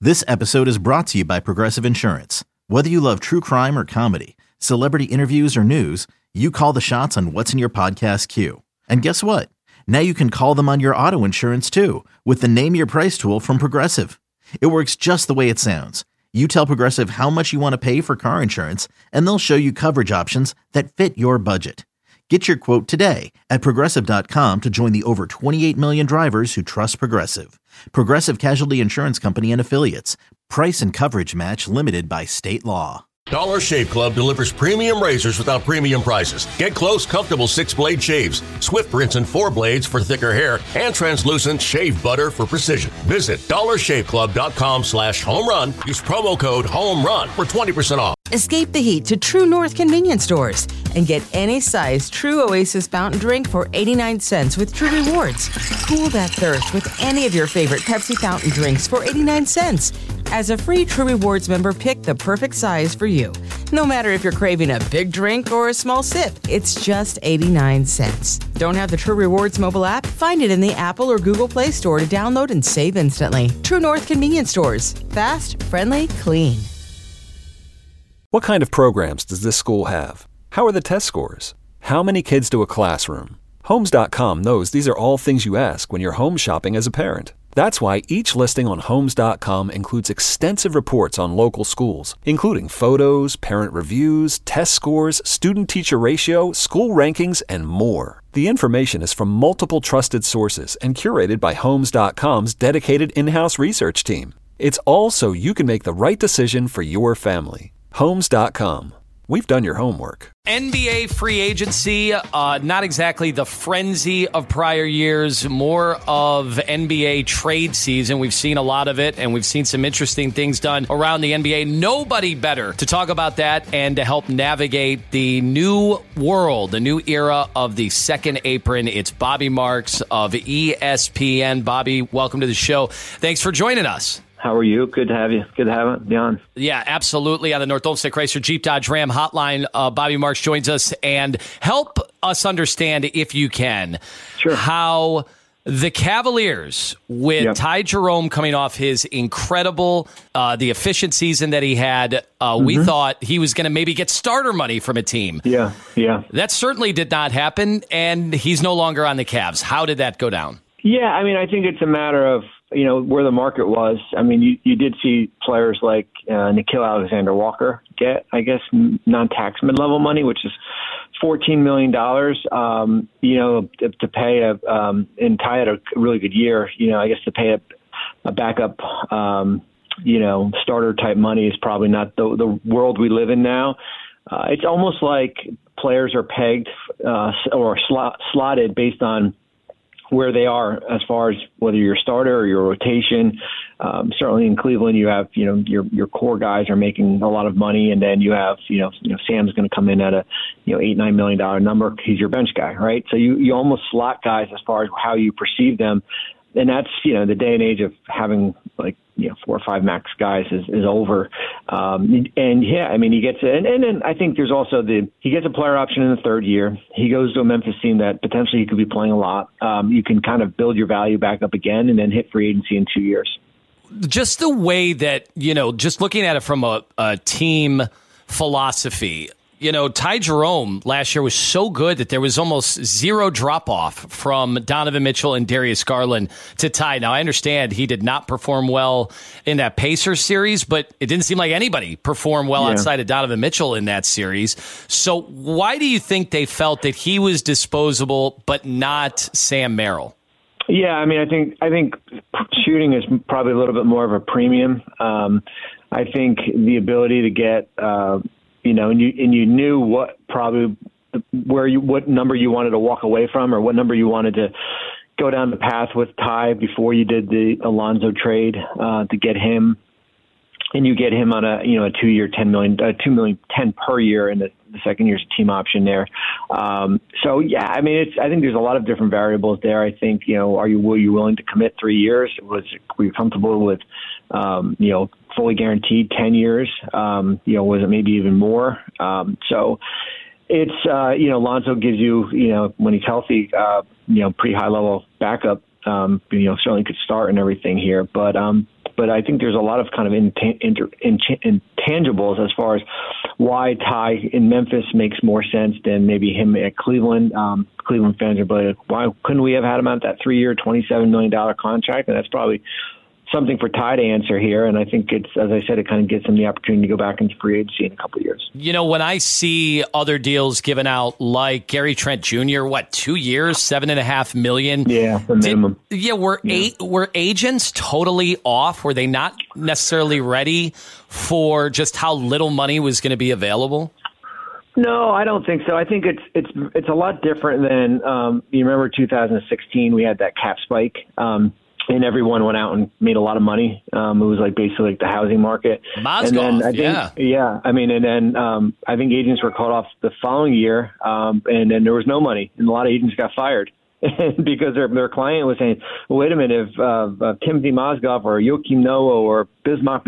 This episode is brought to you by Progressive Insurance. Whether you love true crime or comedy, celebrity interviews or news, you call the shots on what's in your podcast queue. And guess what? Now you can call them on your auto insurance too with the Name Your Price tool from Progressive. It works just the way it sounds. You tell Progressive how much you want to pay for car insurance, and they'll show you coverage options that fit your budget. Get your quote today at Progressive.com to join the over 28 million drivers who trust Progressive. Progressive Casualty Insurance Company and Affiliates. Price and coverage match limited by state law. Dollar Shave Club delivers premium razors without premium prices. Get close, comfortable 6-blade shaves, Swift rinse and 4 blades for thicker hair, and translucent shave butter for precision. Visit dollarshaveclub.com/home run. Use promo code HOMERUN for 20% off. Escape the heat to True North convenience stores and get any size True Oasis fountain drink for 89 cents with True Rewards. Cool that thirst with any of your favorite Pepsi fountain drinks for 89 cents. As a free True Rewards member, pick the perfect size for you. No matter if you're craving a big drink or a small sip, it's just 89 cents. Don't have the True Rewards mobile app? Find it in the Apple or Google Play Store to download and save instantly. True North convenience stores. Fast, friendly, clean. What kind of programs does this school have? How are the test scores? How many kids do a classroom? Homes.com knows these are all things you ask when you're home shopping as a parent. That's why each listing on Homes.com includes extensive reports on local schools, including photos, parent reviews, test scores, student-teacher ratio, school rankings, and more. The information is from multiple trusted sources and curated by Homes.com's dedicated in-house research team. It's all so you can make the right decision for your family. Homes.com. We've done your homework. NBA free agency, not exactly the frenzy of prior years, more of NBA trade season. We've seen a lot of it, and we've seen some interesting things done around the NBA. Nobody better to talk about that and to help navigate the new world, the new era of the second apron. It's Bobby Marks of ESPN. Bobby, welcome to the show. Thanks for joining us. How are you? Good to have you. Good to have you on. Yeah, absolutely. On the North Olmsted Chrysler Jeep Dodge Ram hotline, Bobby Marks joins us. And help us understand, if you can, sure, how the Cavaliers, with Ty Jerome coming off his incredible, the efficient season that he had, we thought he was going to maybe get starter money from a team. Yeah. That certainly did not happen, and he's no longer on the Cavs. How did that go down? Yeah, I mean, I think it's a matter of, where the market was. I mean, you did see players like Nickeil Alexander-Walker get, I guess, non-tax mid-level money, which is $14 million, to pay and Ty had a really good year, I guess to pay a backup, starter type money is probably not the world we live in now. It's almost like players are pegged or slotted based on where they are as far as whether you're a starter or your rotation. Certainly in Cleveland, you have, your core guys are making a lot of money, and then you have, Sam's going to come in at a, $8-9 million number. He's your bench guy, right? So you almost slot guys as far as how you perceive them. And that's, the day and age of having 4 or 5 max guys is over. He gets it. And then I think there's also he gets a player option in the third year. He goes to a Memphis team that potentially he could be playing a lot. You can kind of build your value back up again and then hit free agency in 2 years. Just the way that, just looking at it from a team philosophy, Ty Jerome last year was so good that there was almost zero drop-off from Donovan Mitchell and Darius Garland to Ty. Now, I understand he did not perform well in that Pacers series, but it didn't seem like anybody performed well outside of Donovan Mitchell in that series. So why do you think they felt that he was disposable but not Sam Merrill? Yeah, I mean, I think shooting is probably a little bit more of a premium. I think the ability to get and you knew what number you wanted to walk away from or what number you wanted to go down the path with Ty before you did the Alonzo trade to get him, and you get him on a 2-year $10 million, $2 million, 10 per year, and the second year's team option there. I think there's a lot of different variables there. I think were you willing to commit 3 years? Were you comfortable with fully guaranteed 10 years? Was it maybe even more? It's, Lonzo gives you, when he's healthy, pretty high level backup, certainly could start and everything here. But but I think there's a lot of kind of intangibles as far as why Ty in Memphis makes more sense than maybe him at Cleveland. Cleveland fans are like, why couldn't we have had him out that 3-year, $27 million contract? And that's probably something for Ty to answer here. And I think it's, as I said, it kind of gives him the opportunity to go back into free agency in a couple of years. You know, when I see other deals given out like Gary Trent Jr., 2 years, $7.5 million? Yeah, the minimum. Were agents totally off? Were they not necessarily ready for just how little money was going to be available? No, I don't think so. I think it's a lot different than you remember 2016. We had that cap spike. And everyone went out and made a lot of money. It was basically like the housing market. Mozgov, and then I think agents were caught off the following year, and then there was no money, and a lot of agents got fired because their client was saying, well, wait a minute, if Timothy Mozgov or Joakim Noah or Bismack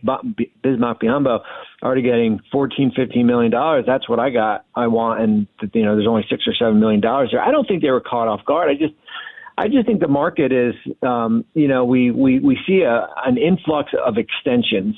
Biyombo are already getting $14-15 million, that's what I want, and there's only $6 or $7 million there. I don't think they were caught off guard. I just think the market is, we see an influx of extensions,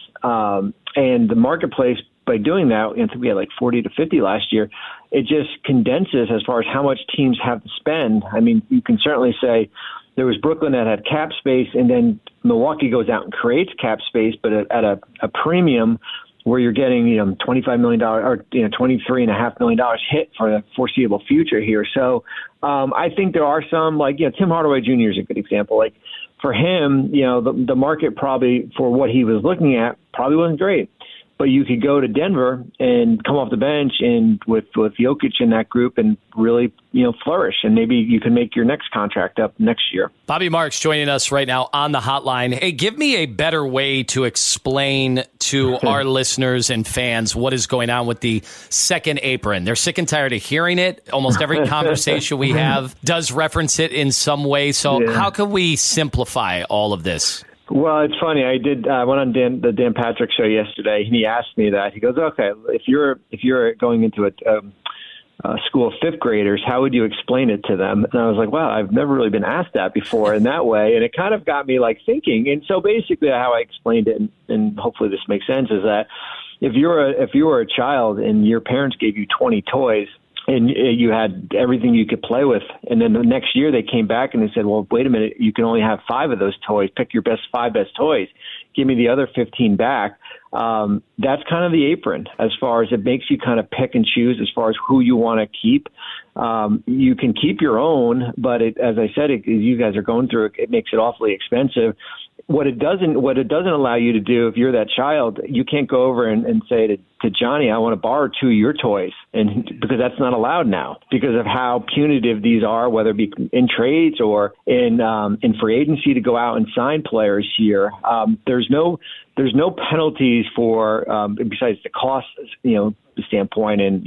and the marketplace, by doing that, I think we had 40 to 50 last year, it just condenses as far as how much teams have to spend. I mean, you can certainly say there was Brooklyn that had cap space, and then Milwaukee goes out and creates cap space, but at a premium where you're getting, $25 million or $23.5 million hit for the foreseeable future here. So I think there are some Tim Hardaway Jr. is a good example. For him, the market probably for what he was looking at probably wasn't great. But you could go to Denver and come off the bench and with Jokic in that group and really, flourish. And maybe you can make your next contract up next year. Bobby Marks joining us right now on the hotline. Hey, give me a better way to explain to our listeners and fans what is going on with the second apron. They're sick and tired of hearing it. Almost every conversation we have does reference it in some way. So how can we simplify all of this? Well, it's funny. I went on the Dan Patrick show yesterday, and he asked me that. He goes, "Okay, if you're going into a school of fifth graders, how would you explain it to them?" And I was like, "Wow, I've never really been asked that before in that way." And it kind of got me thinking. And so basically, how I explained it, and hopefully this makes sense, is that if you were a child and your parents gave you 20 toys, and you had everything you could play with, and then the next year they came back and they said, well, wait a minute, you can only have 5 of those toys. Pick your five best toys. Give me the other 15 back. That's kind of the apron as far as it makes you kind of pick and choose as far as who you want to keep. You can keep your own, but as I said, as you guys are going through it makes it awfully expensive. What it doesn't allow you to do, if you're that child, you can't go over and say to Johnny, I want to borrow 2 of your toys, and because that's not allowed now because of how punitive these are, whether it be in trades or in free agency to go out and sign players here. There's no penalties for besides the cost, standpoint, and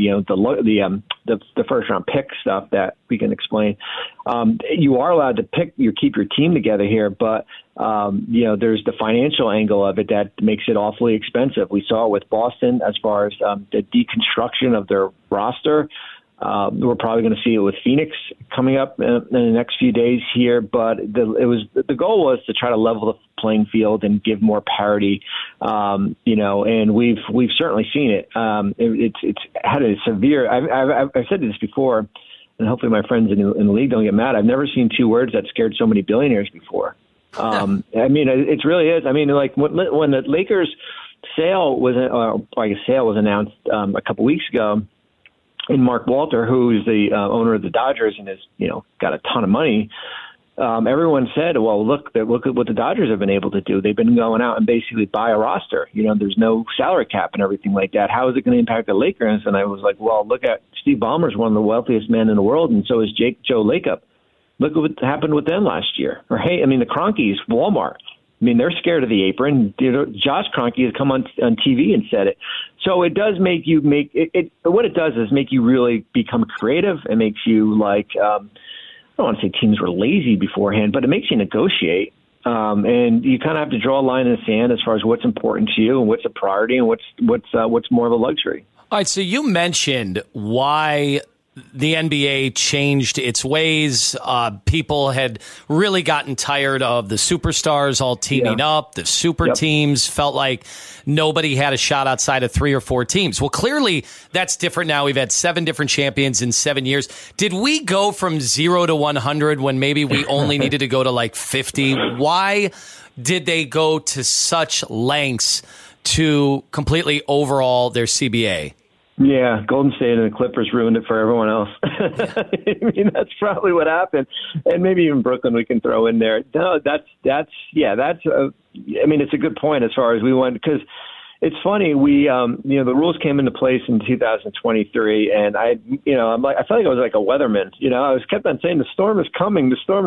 the first round pick stuff that we can explain. You are allowed to keep your team together here, but there's the financial angle of it that makes it awfully expensive. We saw it with Boston as far as the deconstruction of their roster. We're probably going to see it with Phoenix coming up in the next few days here. But the goal was to try to level the playing field and give more parity. And we've certainly seen it. It's had a severe. I've said this before, and hopefully my friends in the league don't get mad. I've never seen 2 words that scared so many billionaires before. It really is. When the Lakers sale was announced a couple weeks ago. And Mark Walter, who is the owner of the Dodgers and has, got a ton of money, everyone said, well, look at what the Dodgers have been able to do. They've been going out and basically buy a roster. There's no salary cap and everything like that. How is it going to impact the Lakers? And I was like, well, look at Steve Ballmer's one of the wealthiest men in the world, and so is Joe Lacob. Look at what happened with them last year. Or, the Kroenkes, Walmart. They're scared of the apron. Josh Kroenke has come on TV and said it. So it does make you what it does is make you really become creative. It makes you I don't want to say teams were lazy beforehand, but it makes you negotiate. And you kind of have to draw a line in the sand as far as what's important to you and what's a priority and what's more of a luxury. All right. So you mentioned why the NBA changed its ways. People had really gotten tired of the superstars all teaming up. The super teams felt like nobody had a shot outside of 3 or 4 teams. Well, clearly that's different now. We've had 7 different champions in 7 years. Did we go from 0 to 100 when maybe we only needed to go to like 50? Why did they go to such lengths to completely overhaul their CBA? Yeah, Golden State and the Clippers ruined it for everyone else. I mean, that's probably what happened, and maybe even Brooklyn we can throw in there. No, I mean, it's a good point as far as we went, because it's funny. We, the rules came into place in 2023, and I felt like I was like a weatherman. I kept on saying the storm is coming,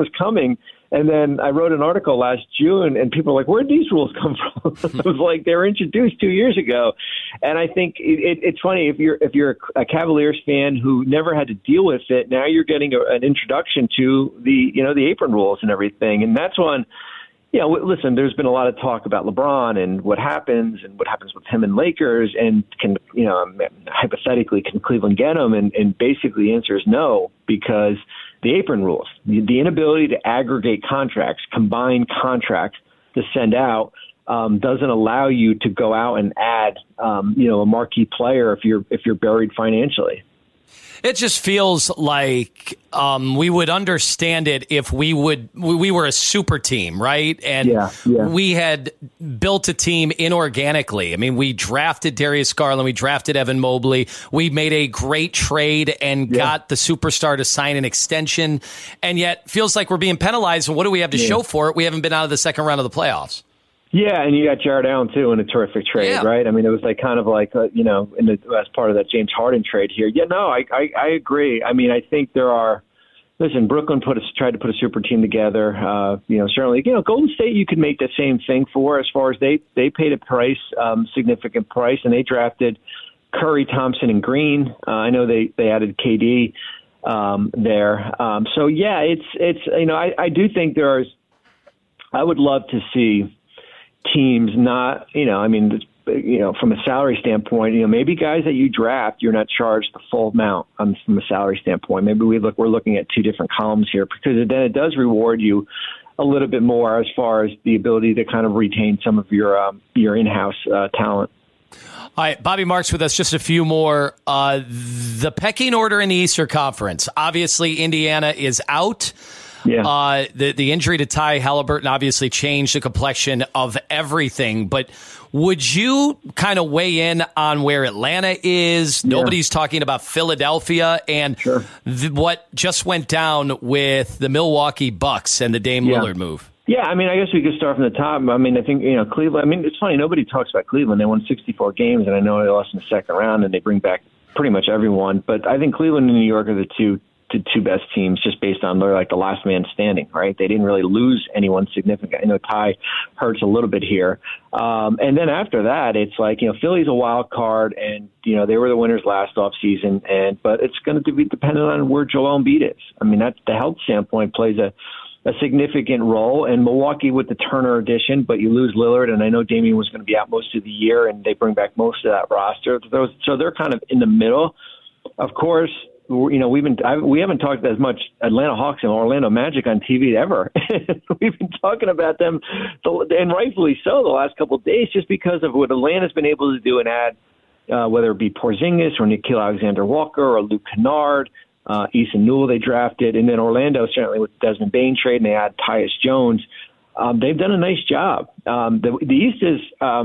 and then I wrote an article last June, and people were like, "Where'd these rules come from?" I was like, "They were introduced 2 years ago," and I think it's funny if you're a Cavaliers fan who never had to deal with it. Now you're getting an introduction to the apron rules and everything, and that's when. Yeah, listen, there's been a lot of talk about LeBron and what happens with him and Lakers, and hypothetically, can Cleveland get him? And basically the answer is no, because the apron rules, the inability to aggregate contracts, combine contracts to send out, doesn't allow you to go out and add, a marquee player if you're buried financially. It just feels like we would understand it if we were a super team, right? And we had built a team inorganically. I mean, we drafted Darius Garland, we drafted Evan Mobley, we made a great trade and got the superstar to sign an extension, and yet feels like we're being penalized. And what do we have to show for it? We haven't been out of the second round of the playoffs. Yeah, and you got Jared Allen, too, in a terrific trade, right? I mean, it was like kind of like, as part of that James Harden trade here. Yeah, no, I agree. I mean, I think there are – listen, Brooklyn tried to put a super team together. Certainly, Golden State you could make the same thing for, as far as they paid a price, significant price, and they drafted Curry, Thompson, and Green. I know they added KD there. I do think there's – I would love to see – teams not, from a salary standpoint, maybe guys that you draft, you're not charged the full amount from a salary standpoint. Maybe we're looking at 2 different columns here, because then it does reward you a little bit more as far as the ability to kind of retain some of your in-house talent. All right, Bobby Marks with us. Just a few more. The pecking order in the Eastern Conference. Obviously, Indiana is out. Yeah. The injury to Ty Halliburton obviously changed the complexion of everything, but would you kind of weigh in on where Atlanta is? Yeah. Nobody's talking about Philadelphia and what just went down with the Milwaukee Bucks and the Dame Lillard move. Yeah, I mean, I guess we could start from the top. I mean, I think, Cleveland, I mean, it's funny, nobody talks about Cleveland. They won 64 games, and I know they lost in the second round, and they bring back pretty much everyone. But I think Cleveland and New York are the two best teams, just based on they're like the last man standing, right? They didn't really lose anyone significant. I know Ty hurts a little bit here. And then after that, it's like, Philly's a wild card, and, they were the winners last offseason, but it's going to be dependent on where Joel Embiid is. I mean, that the health standpoint plays a significant role, and Milwaukee with the Turner addition, but you lose Lillard, and I know Damian was going to be out most of the year, and they bring back most of that roster. So they're kind of in the middle. Of course, we haven't talked as much Atlanta Hawks and Orlando Magic on TV ever. We've been talking about them, and rightfully so, the last couple of days, just because of what Atlanta's been able to do and add, whether it be Porzingis or Nickeil Alexander-Walker or Luke Kennard, Eason Newell they drafted, and then Orlando certainly with the Desmond Bane trade, and they add Tyus Jones. They've done a nice job. The East is,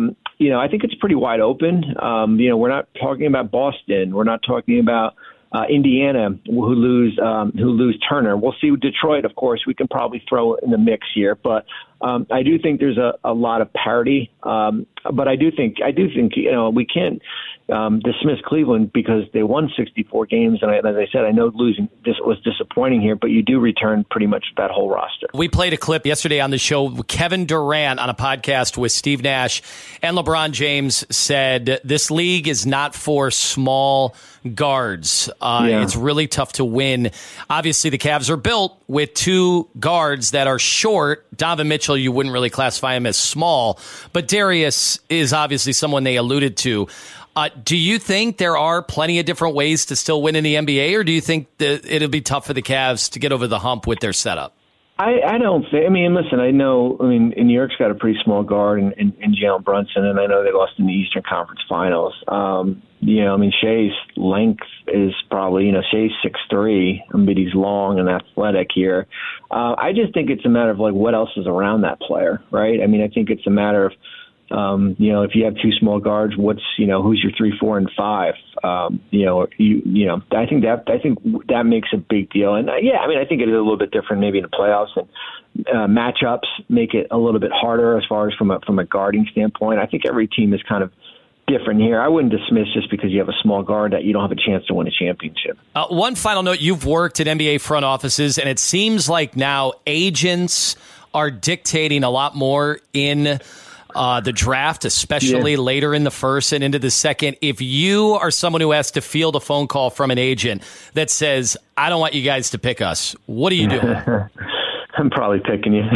I think it's pretty wide open. We're not talking about Boston. We're not talking about Indiana, who lose Turner. We'll see with Detroit, of course, we can probably throw in the mix here, but I do think there's a lot of parity. But I do think we can't dismiss Cleveland because they won 64 games, and as I said, I know losing this was disappointing here, but you do return pretty much that whole roster. We played a clip yesterday on the show. Kevin Durant on a podcast with Steve Nash and LeBron James said this league is not for small guards. It's really tough to win. Obviously, the Cavs are built with two guards that are short. Donovan Mitchell, you wouldn't really classify him as small, but Darius is obviously someone they alluded to. Do you think there are plenty of different ways to still win in the NBA, or do you think that it'll be tough for the Cavs to get over the hump with their setup? I don't think. I mean, listen. I know. I mean, New York's got a pretty small guard in Jalen Brunson, and I know they lost in the Eastern Conference Finals. I mean, Shea's length is probably, Shea's 6'3", but he's long and athletic here. I just think it's a matter of like what else is around that player, right? I mean, I think it's a matter of if you have two small guards, who's your 3, 4, and 5? I think that makes a big deal. And I think it is a little bit different maybe in the playoffs, and matchups make it a little bit harder as far as from a guarding standpoint. I think every team is kind of different here. I wouldn't dismiss just because you have a small guard that you don't have a chance to win a championship. One final note: you've worked at NBA front offices, and it seems like now agents are dictating a lot more in the draft, especially later in the first and into the second. If you are someone who has to field a phone call from an agent that says, I don't want you guys to pick us, what are you doing? I'm probably picking you.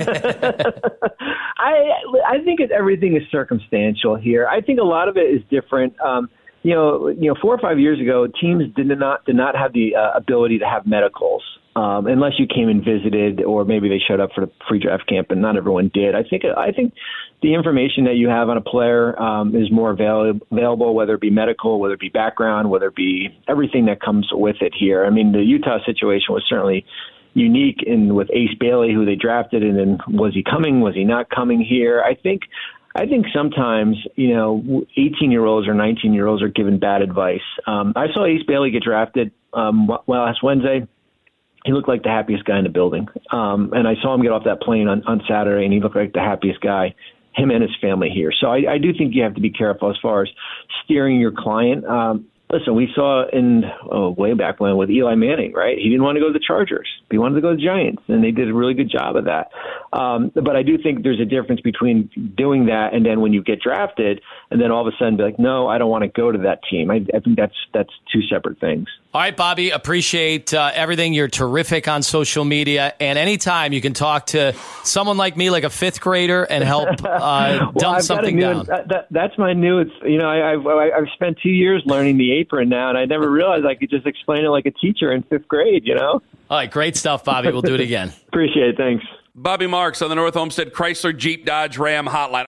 I think everything is circumstantial here. I think a lot of it is different. 4 or 5 years ago, teams did not have the ability to have medicals. Unless you came and visited, or maybe they showed up for the free draft camp, and not everyone did. I think the information that you have on a player is more available, whether it be medical, whether it be background, whether it be everything that comes with it here. I mean, the Utah situation was certainly unique with Ace Bailey, who they drafted, and then was he coming? Was he not coming here? I think sometimes, 18-year-olds or 19-year-olds are given bad advice. I saw Ace Bailey get drafted last Wednesday. He looked like the happiest guy in the building. And I saw him get off that plane on Saturday, and he looked like the happiest guy, him and his family here. So I do think you have to be careful as far as steering your client. Listen, we saw way back when with Eli Manning, right? He didn't want to go to the Chargers. He wanted to go to the Giants, and they did a really good job of that. But I do think there's a difference between doing that and then when you get drafted and then all of a sudden be like, no, I don't want to go to that team. I think that's two separate things. All right, Bobby, appreciate everything. You're terrific on social media, and anytime you can talk to someone like me, like a fifth grader, and help dumb something down. That's my new. I've spent 2 years learning the apron now, and I never realized I could just explain it like a teacher in fifth grade. All right, great stuff, Bobby. We'll do it again. Appreciate it. Thanks. Bobby Marks on the North Homestead Chrysler Jeep Dodge Ram Hotline.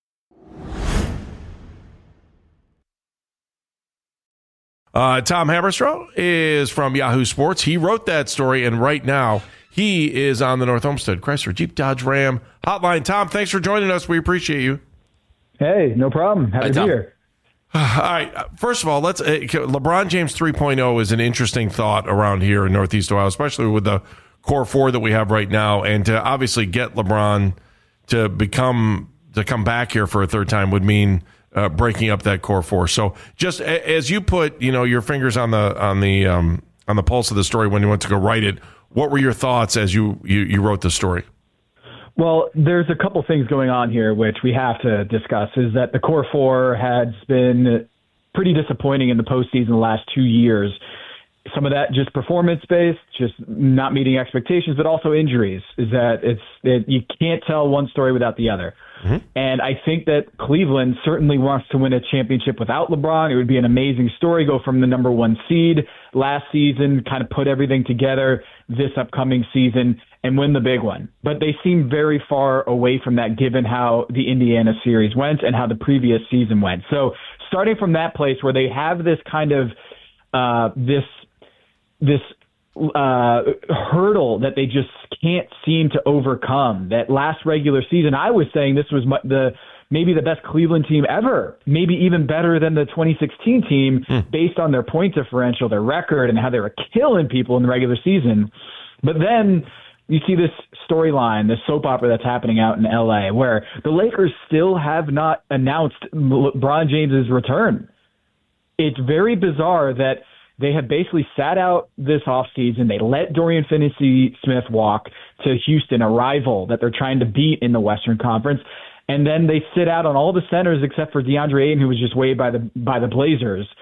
Tom Haberstroh is from Yahoo Sports. He wrote that story, and right now he is on the North Homestead Chrysler Jeep Dodge Ram Hotline. Tom, thanks for joining us. We appreciate you. Hey, no problem. Happy to be here. All right. First of all, LeBron James 3.0 is an interesting thought around here in Northeast Ohio, especially with the core four that we have right now, and to obviously get LeBron to come back here for a third time would mean breaking up that core four. So just as you put, your fingers on the pulse of the story when you went to go write it, what were your thoughts as you wrote the story? Well, there's a couple things going on here which we have to discuss. Is that the core four has been pretty disappointing in the postseason the last 2 years. Some of that just performance-based, just not meeting expectations, but also injuries. Is that you can't tell one story without the other. Mm-hmm. And I think that Cleveland certainly wants to win a championship without LeBron. It would be an amazing story, go from the number one seed last season, kind of put everything together this upcoming season and win the big one. But they seem very far away from that given how the Indiana series went and how the previous season went. So starting from that place where they have this kind of this hurdle that they just can't seem to overcome. That last regular season, I was saying this was maybe the best Cleveland team ever, maybe even better than the 2016 team based on their point differential, their record, and how they were killing people in the regular season. But then you see this storyline, this soap opera that's happening out in LA, where the Lakers still have not announced LeBron James's return. It's very bizarre that they have basically sat out this offseason. They let Dorian Finney-Smith walk to Houston, a rival that they're trying to beat in the Western Conference. And then they sit out on all the centers except for DeAndre Ayton, who was just waived by the Blazers.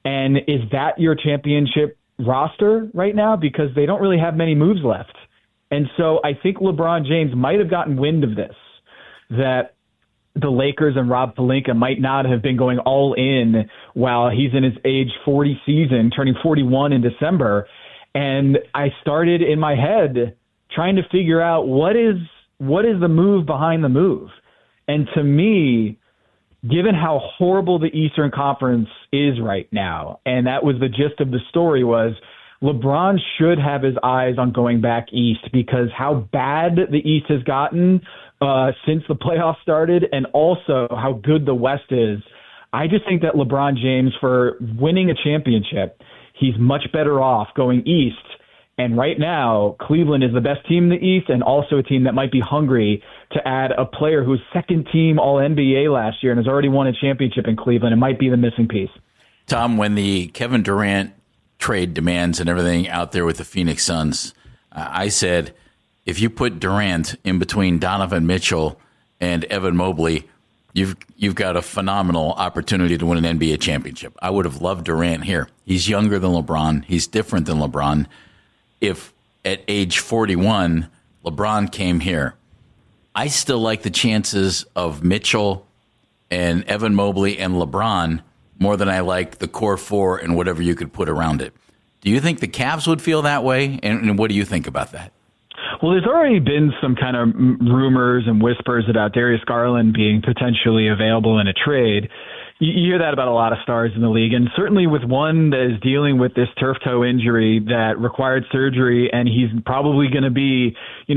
And is that your championship roster right now? Because they don't really have many moves left. And so I think LeBron James might have gotten wind of this, that the Lakers and Rob Pelinka might not have been going all in while he's in his age 40 season, turning 41 in December. And I started in my head trying to figure out what is the move behind the move. And to me, given how horrible the Eastern Conference is right now, and that was the gist of the story, was LeBron should have his eyes on going back east, because how bad the East has gotten since the playoffs started, and also how good the West is. I just think that LeBron James, for winning a championship, he's much better off going east. And right now, Cleveland is the best team in the East, and also a team that might be hungry to add a player who's second team All-NBA last year and has already won a championship in Cleveland. It might be the missing piece. Tom, when the Kevin Durant trade demands and everything out there with the Phoenix Suns, I said, if you put Durant in between Donovan Mitchell and Evan Mobley, you've got a phenomenal opportunity to win an NBA championship. I would have loved Durant here. He's younger than LeBron. He's different than LeBron. If at age 41, LeBron came here, I still like the chances of Mitchell and Evan Mobley and LeBron more than I like the core four and whatever you could put around it. Do you think the Cavs would feel that way? And what do you think about that? Well, there's already been some kind of rumors and whispers about Darius Garland being potentially available in a trade. You hear that about a lot of stars in the league, and certainly with one that is dealing with this turf toe injury that required surgery, and he's probably going to be,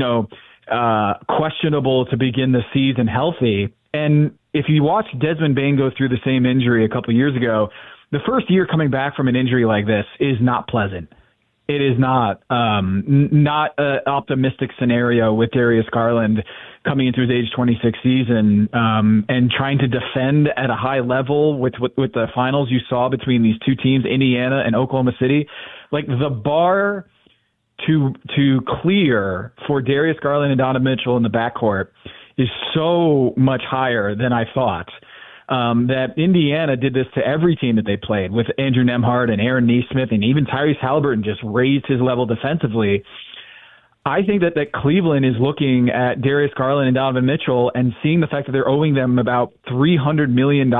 questionable to begin the season healthy. And if you watch Desmond Bane go through the same injury a couple of years ago, the first year coming back from an injury like this is not pleasant. It is not an optimistic scenario with Darius Garland coming into his age 26 season and trying to defend at a high level with the finals you saw between these two teams, Indiana and Oklahoma City. Like, the bar to clear for Darius Garland and Donovan Mitchell in the backcourt is so much higher than I thought. That Indiana did this to every team that they played, with Andrew Nembhard and Aaron Nesmith, and even Tyrese Halliburton just raised his level defensively. I think that Cleveland is looking at Darius Garland and Donovan Mitchell and seeing the fact that they're owing them about $300 million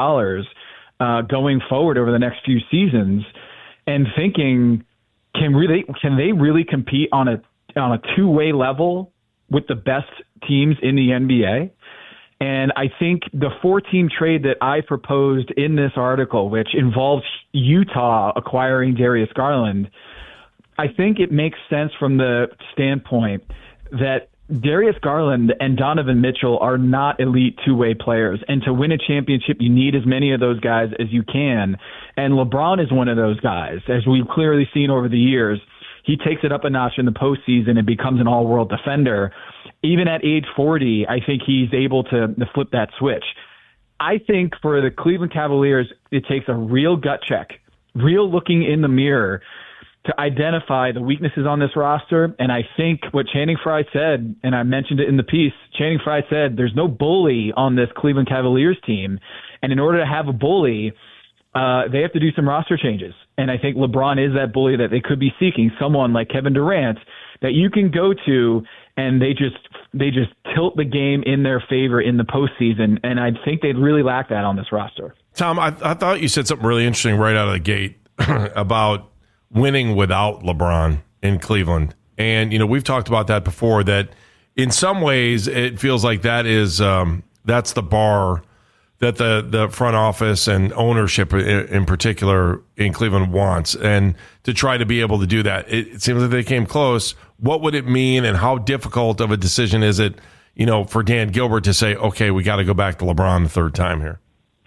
going forward over the next few seasons, and thinking, can they really compete on a two-way level with the best teams in the NBA? And I think the 4-team trade that I proposed in this article, which involves Utah acquiring Darius Garland, I think it makes sense from the standpoint that Darius Garland and Donovan Mitchell are not elite two-way players. And to win a championship, you need as many of those guys as you can. And LeBron is one of those guys, as we've clearly seen over the years. He takes it up a notch in the postseason and becomes an all-world defender. Even at age 40, I think he's able to flip that switch. I think for the Cleveland Cavaliers, it takes a real gut check, real looking in the mirror to identify the weaknesses on this roster. And I think what Channing Frye said, and I mentioned it in the piece, Channing Frye said there's no bully on this Cleveland Cavaliers team. And in order to have a bully, they have to do some roster changes. And I think LeBron is that bully that they could be seeking, someone like Kevin Durant that you can go to and they just tilt the game in their favor in the postseason. And I think they'd really lack that on this roster. Tom, I thought you said something really interesting right out of the gate about winning without LeBron in Cleveland. And, we've talked about that before, that in some ways it feels like that is that's the bar that the front office and ownership in particular in Cleveland wants, and to try to be able to do that. It seems like they came close. What would it mean, and how difficult of a decision is it, for Dan Gilbert to say, okay, we got to go back to LeBron the third time here?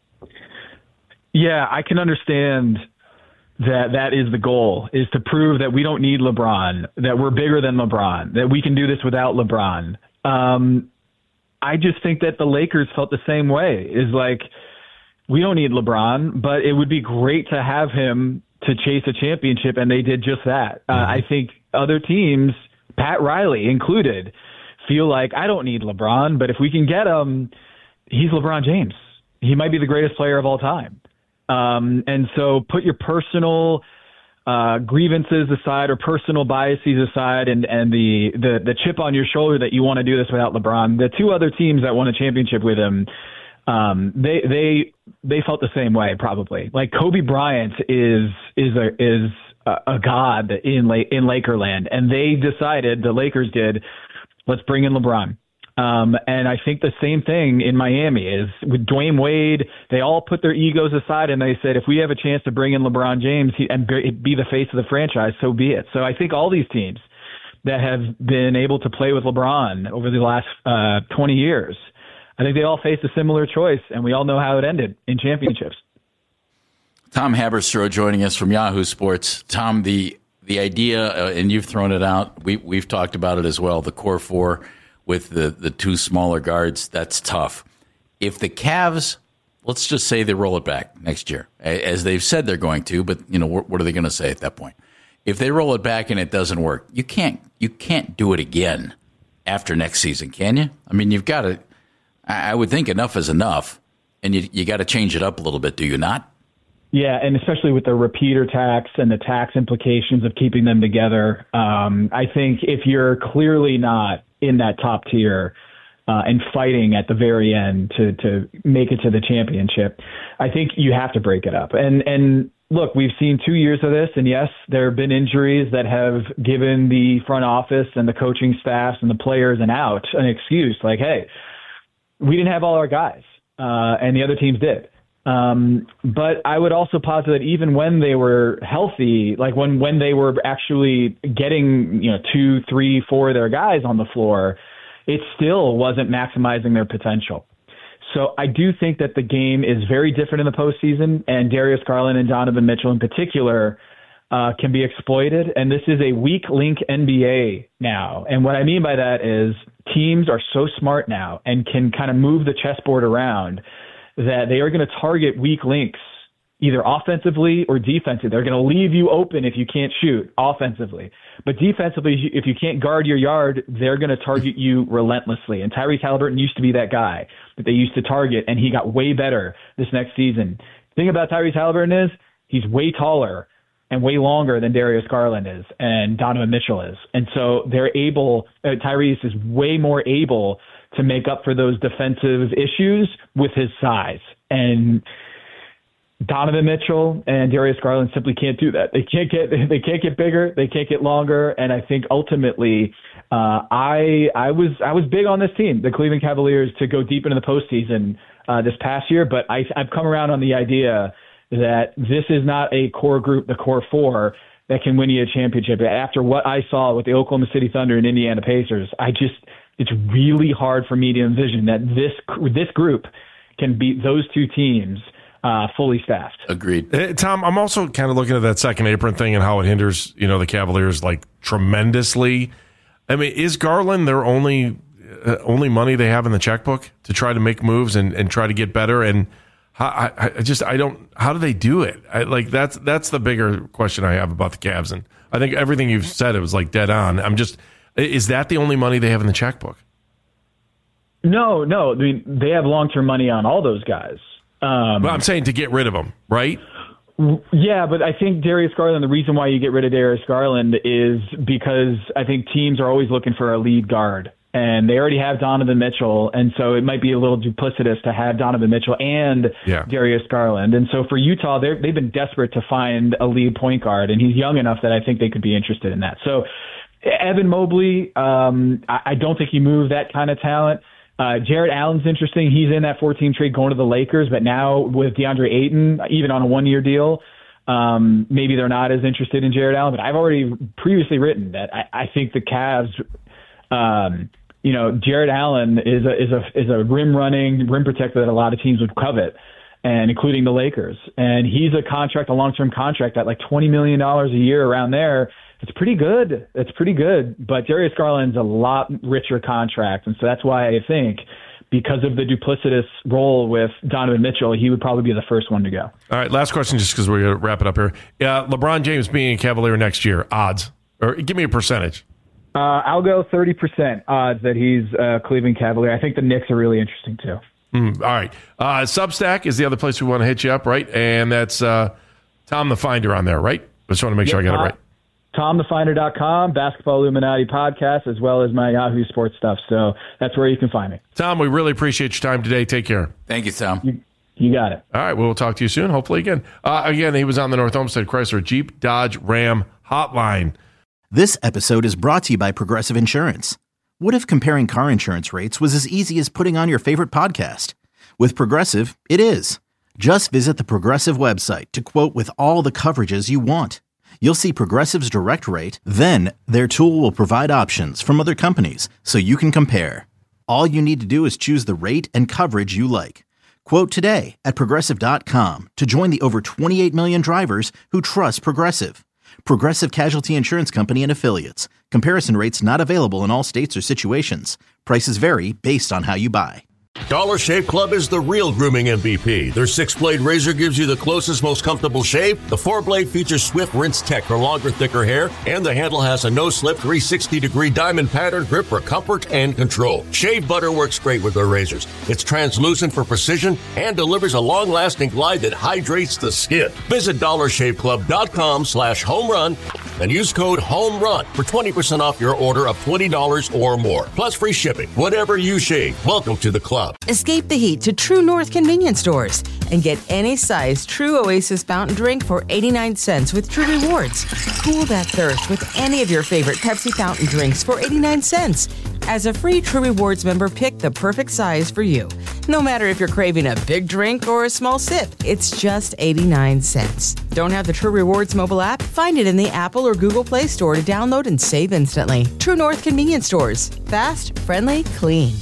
Yeah, I can understand that is the goal, is to prove that we don't need LeBron, that we're bigger than LeBron, that we can do this without LeBron. I just think that the Lakers felt the same way. Is like, we don't need LeBron, but it would be great to have him to chase a championship, and they did just that. I think other teams, Pat Riley included, feel like, I don't need LeBron, but if we can get him, he's LeBron James. He might be the greatest player of all time. And so put your personal grievances aside or personal biases aside and the chip on your shoulder that you want to do this without LeBron. The two other teams that won a championship with him, they felt the same way probably. Like Kobe Bryant is a god in Lakerland, and they decided, the Lakers did, let's bring in LeBron. And I think the same thing in Miami is with Dwayne Wade. They all put their egos aside and they said, if we have a chance to bring in LeBron James and be the face of the franchise, so be it. So I think all these teams that have been able to play with LeBron over the last 20 years, I think they all faced a similar choice, and we all know how it ended in championships. Tom Haberstroh joining us from Yahoo Sports. Tom, the idea, and you've thrown it out, we've talked about it as well, the core four with the two smaller guards, that's tough. If the Cavs, let's just say they roll it back next year, as they've said they're going to, but what are they going to say at that point? If they roll it back and it doesn't work, you can't do it again after next season, can you? I mean, you've got to, I would think enough is enough, and you got to change it up a little bit, do you not? Yeah, and especially with the repeater tax and the tax implications of keeping them together, I think if you're clearly not in that top tier and fighting at the very end to make it to the championship, I think you have to break it up. And look, we've seen 2 years of this, and yes, there have been injuries that have given the front office and the coaching staffs and the players an excuse, like, hey, we didn't have all our guys, and the other teams did. But I would also posit that even when they were healthy, like when they were actually getting, 2, 3, 4 of their guys on the floor, it still wasn't maximizing their potential. So I do think that the game is very different in the postseason, and Darius Garland and Donovan Mitchell in particular can be exploited. And this is a weak link NBA now. And what I mean by that is teams are so smart now and can kind of move the chessboard around that they are going to target weak links, either offensively or defensively. They're going to leave you open if you can't shoot offensively. But defensively, if you can't guard your yard, they're going to target you relentlessly. And Tyrese Haliburton used to be that guy that they used to target, and he got way better this next season. The thing about Tyrese Haliburton is he's way taller and way longer than Darius Garland is and Donovan Mitchell is. And so Tyrese is way more able to make up for those defensive issues with his size. And Donovan Mitchell and Darius Garland simply can't do that. They can't get bigger. They can't get longer. And I think ultimately, I was big on this team, the Cleveland Cavaliers, to go deep into the postseason this past year. But I've come around on the idea that this is not a core group, the core four, that can win you a championship. After what I saw with the Oklahoma City Thunder and Indiana Pacers, it's really hard for me to envision that this group can beat those two teams fully staffed. Agreed. Tom, I'm also kind of looking at that second apron thing and how it hinders, the Cavaliers like tremendously. I mean, is Garland their only money they have in the checkbook to try to make moves and try to get better? And how do they do it? That's the bigger question I have about the Cavs. And I think everything you've said, it was like dead on. Is that the only money they have in the checkbook? No. I mean, they have long-term money on all those guys. But I'm saying to get rid of them, right? Yeah, but I think Darius Garland, the reason why you get rid of Darius Garland is because I think teams are always looking for a lead guard. And they already have Donovan Mitchell, and so it might be a little duplicitous to have Donovan Mitchell and Darius Garland. And so for Utah, they've been desperate to find a lead point guard, and he's young enough that I think they could be interested in that. So Evan Mobley, I don't think you move that kind of talent. Jared Allen's interesting. He's in that 14 trade going to the Lakers, but now with DeAndre Ayton, even on a one-year deal, maybe they're not as interested in Jared Allen. But I've already previously written that I think the Cavs, Jared Allen is a rim protector that a lot of teams would covet, and including the Lakers. And he's a long-term contract at like $20 million a year around there. It's pretty good. But Darius Garland's a lot richer contract. And so that's why I think because of the duplicitous role with Donovan Mitchell, he would probably be the first one to go. All right, last question just because we're going to wrap it up here. LeBron James being a Cavalier next year, odds? Or give me a percentage. I'll go 30% odds that he's a Cleveland Cavalier. I think the Knicks are really interesting too. All right. Substack is the other place we want to hit you up, right? And that's Tom the Finder on there, right? I just want to make sure I got it right. TomTheFinder.com, Basketball Illuminati podcast, as well as my Yahoo Sports stuff. So that's where you can find me. Tom, we really appreciate your time today. Take care. Thank you, Tom. You got it. All right. We'll talk to you soon, hopefully again. Again, he was on the North Olmsted Chrysler Jeep Dodge Ram hotline. This episode is brought to you by Progressive Insurance. What if comparing car insurance rates was as easy as putting on your favorite podcast? With Progressive, it is. Just visit the Progressive website to quote with all the coverages you want. You'll see Progressive's direct rate, then their tool will provide options from other companies so you can compare. All you need to do is choose the rate and coverage you like. Quote today at Progressive.com to join the over 28 million drivers who trust Progressive. Progressive Casualty Insurance Company and Affiliates. Comparison rates not available in all states or situations. Prices vary based on how you buy. Dollar Shave Club is the real grooming MVP. Their 6-blade razor gives you the closest, most comfortable shave. The 4-blade features Swift Rinse Tech for longer, thicker hair, and the handle has a no-slip 360-degree diamond pattern grip for comfort and control. Shave butter works great with their razors. It's translucent for precision and delivers a long-lasting glide that hydrates the skin. Visit DollarShaveClub.com/homerun and use code HOMERUN for 20% off your order of $20 or more, plus free shipping. Whatever you shave, welcome to the club. Escape the heat to True North convenience stores and get any size True Oasis fountain drink for 89 cents with True Rewards. Cool that thirst with any of your favorite Pepsi fountain drinks for 89 cents. As a free True Rewards member, pick the perfect size for you. No matter if you're craving a big drink or a small sip, it's just 89 cents. Don't have the True Rewards mobile app? Find it in the Apple or Google Play Store to download and save instantly. True North convenience stores. Fast, friendly, clean.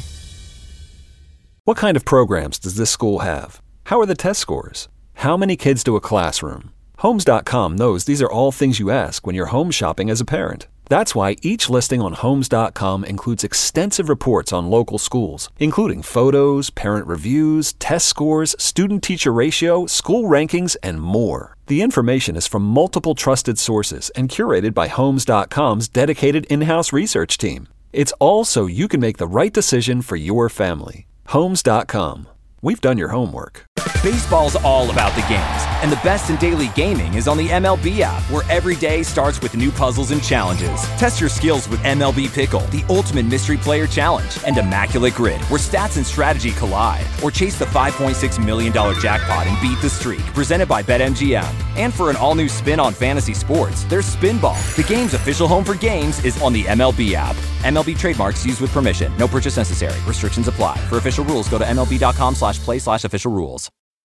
What kind of programs does this school have? How are the test scores? How many kids do a classroom? Homes.com knows these are all things you ask when you're home shopping as a parent. That's why each listing on Homes.com includes extensive reports on local schools, including photos, parent reviews, test scores, student-teacher ratio, school rankings, and more. The information is from multiple trusted sources and curated by Homes.com's dedicated in-house research team. It's all so you can make the right decision for your family. Homes.com. We've done your homework. Baseball's all about the games, and the best in daily gaming is on the MLB app, where every day starts with new puzzles and challenges. Test your skills with MLB Pickle, the ultimate mystery player challenge, and Immaculate Grid, where stats and strategy collide. Or chase the $5.6 million jackpot and beat the streak, presented by BetMGM. And for an all-new spin on fantasy sports, there's Spinball. The game's official home for games is on the MLB app. MLB trademarks used with permission. No purchase necessary. Restrictions apply. For official rules, go to MLB.com/play/official rules.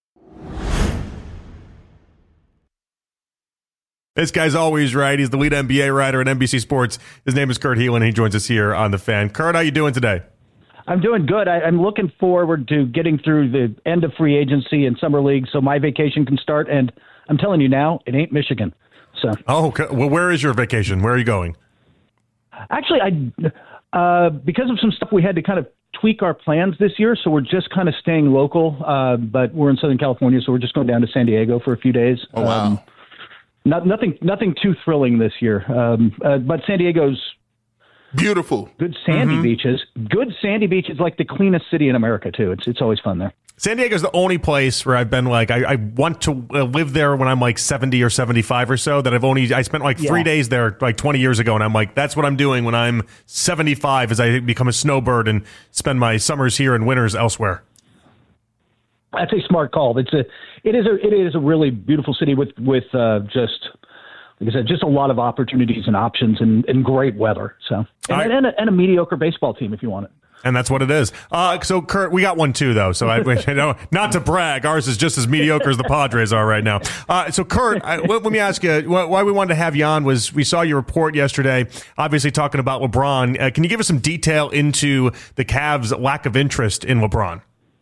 This guy's always right. He's the lead NBA writer at NBC Sports. His name is Kurt Helin. He joins us here on The Fan. Kurt, how you doing today? I'm doing good. I'm looking forward to getting through the end of free agency and summer league so my vacation can start. And I'm telling you now, it ain't Michigan. So. Oh, okay. Well, where is your vacation? Where are you going? Actually, because of some stuff, we had to kind of tweak our plans this year. So we're just kind of staying local. But we're in Southern California, so we're just going down to San Diego for a few days. Oh, wow. Nothing too thrilling this year. But San Diego's beautiful. Good sandy beaches. Good sandy beaches, like the cleanest city in America, too. It's always fun there. San Diego's the only place where I've been like, I want to live there when I'm like 70 or 75 or so, that I spent like 3 days there like 20 years ago. And I'm like, that's what I'm doing when I'm 75 as I become a snowbird and spend my summers here and winters elsewhere. That's a smart call. It is a really beautiful city with just, like I said, just a lot of opportunities and options and great weather. So and a mediocre baseball team if you want it. And that's what it is. So, Kurt, we got one too, though. So, not to brag, ours is just as mediocre as the Padres are right now. So, Kurt, let me ask you, why we wanted to have you on was we saw your report yesterday, obviously talking about LeBron. Can you give us some detail into the Cavs' lack of interest in LeBron?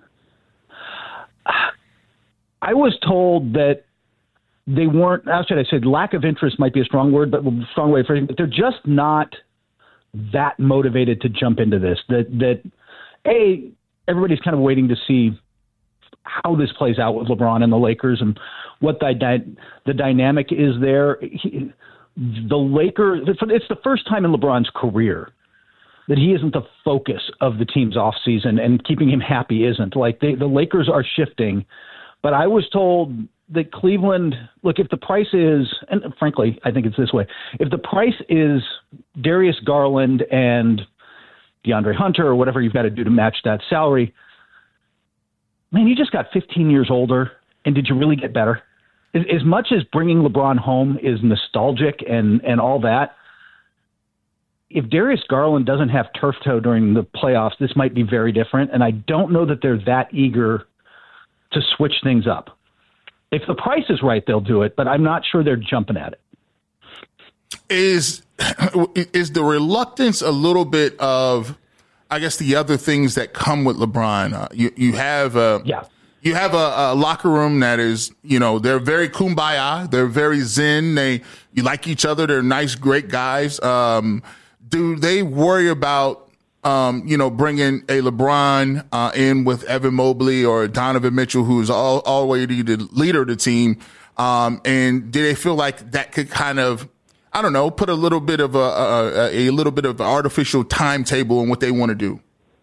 I was told that they weren't, how should I say, lack of interest might be a strong word, but a strong way of phrasing it, but they're just not that motivated to jump into this. That everybody's kind of waiting to see how this plays out with LeBron and the Lakers and what the dynamic is there. The Lakers, it's the first time in LeBron's career that he isn't the focus of the team's offseason, and keeping him happy isn't. Like, the Lakers are shifting, but I was told that Cleveland, look, if the price is, and frankly, I think it's this way, if the price is Darius Garland and DeAndre Hunter or whatever you've got to do to match that salary, man, you just got 15 years older, and did you really get better? As much as bringing LeBron home is nostalgic and all that, if Darius Garland doesn't have turf toe during the playoffs, this might be very different, and I don't know that they're that eager to switch things up. If the price is right, they'll do it, but I'm not sure they're jumping at it. Is the reluctance a little bit of, I guess, the other things that come with LeBron? You have a locker room that is, they're very kumbaya, they're very zen, you like each other, they're nice, great guys. Do they worry about bringing a LeBron in with Evan Mobley or Donovan Mitchell, who's already the leader of the team? And do they feel like that could kind of, I don't know, put a little bit of a little bit of artificial timetable in what they want to do?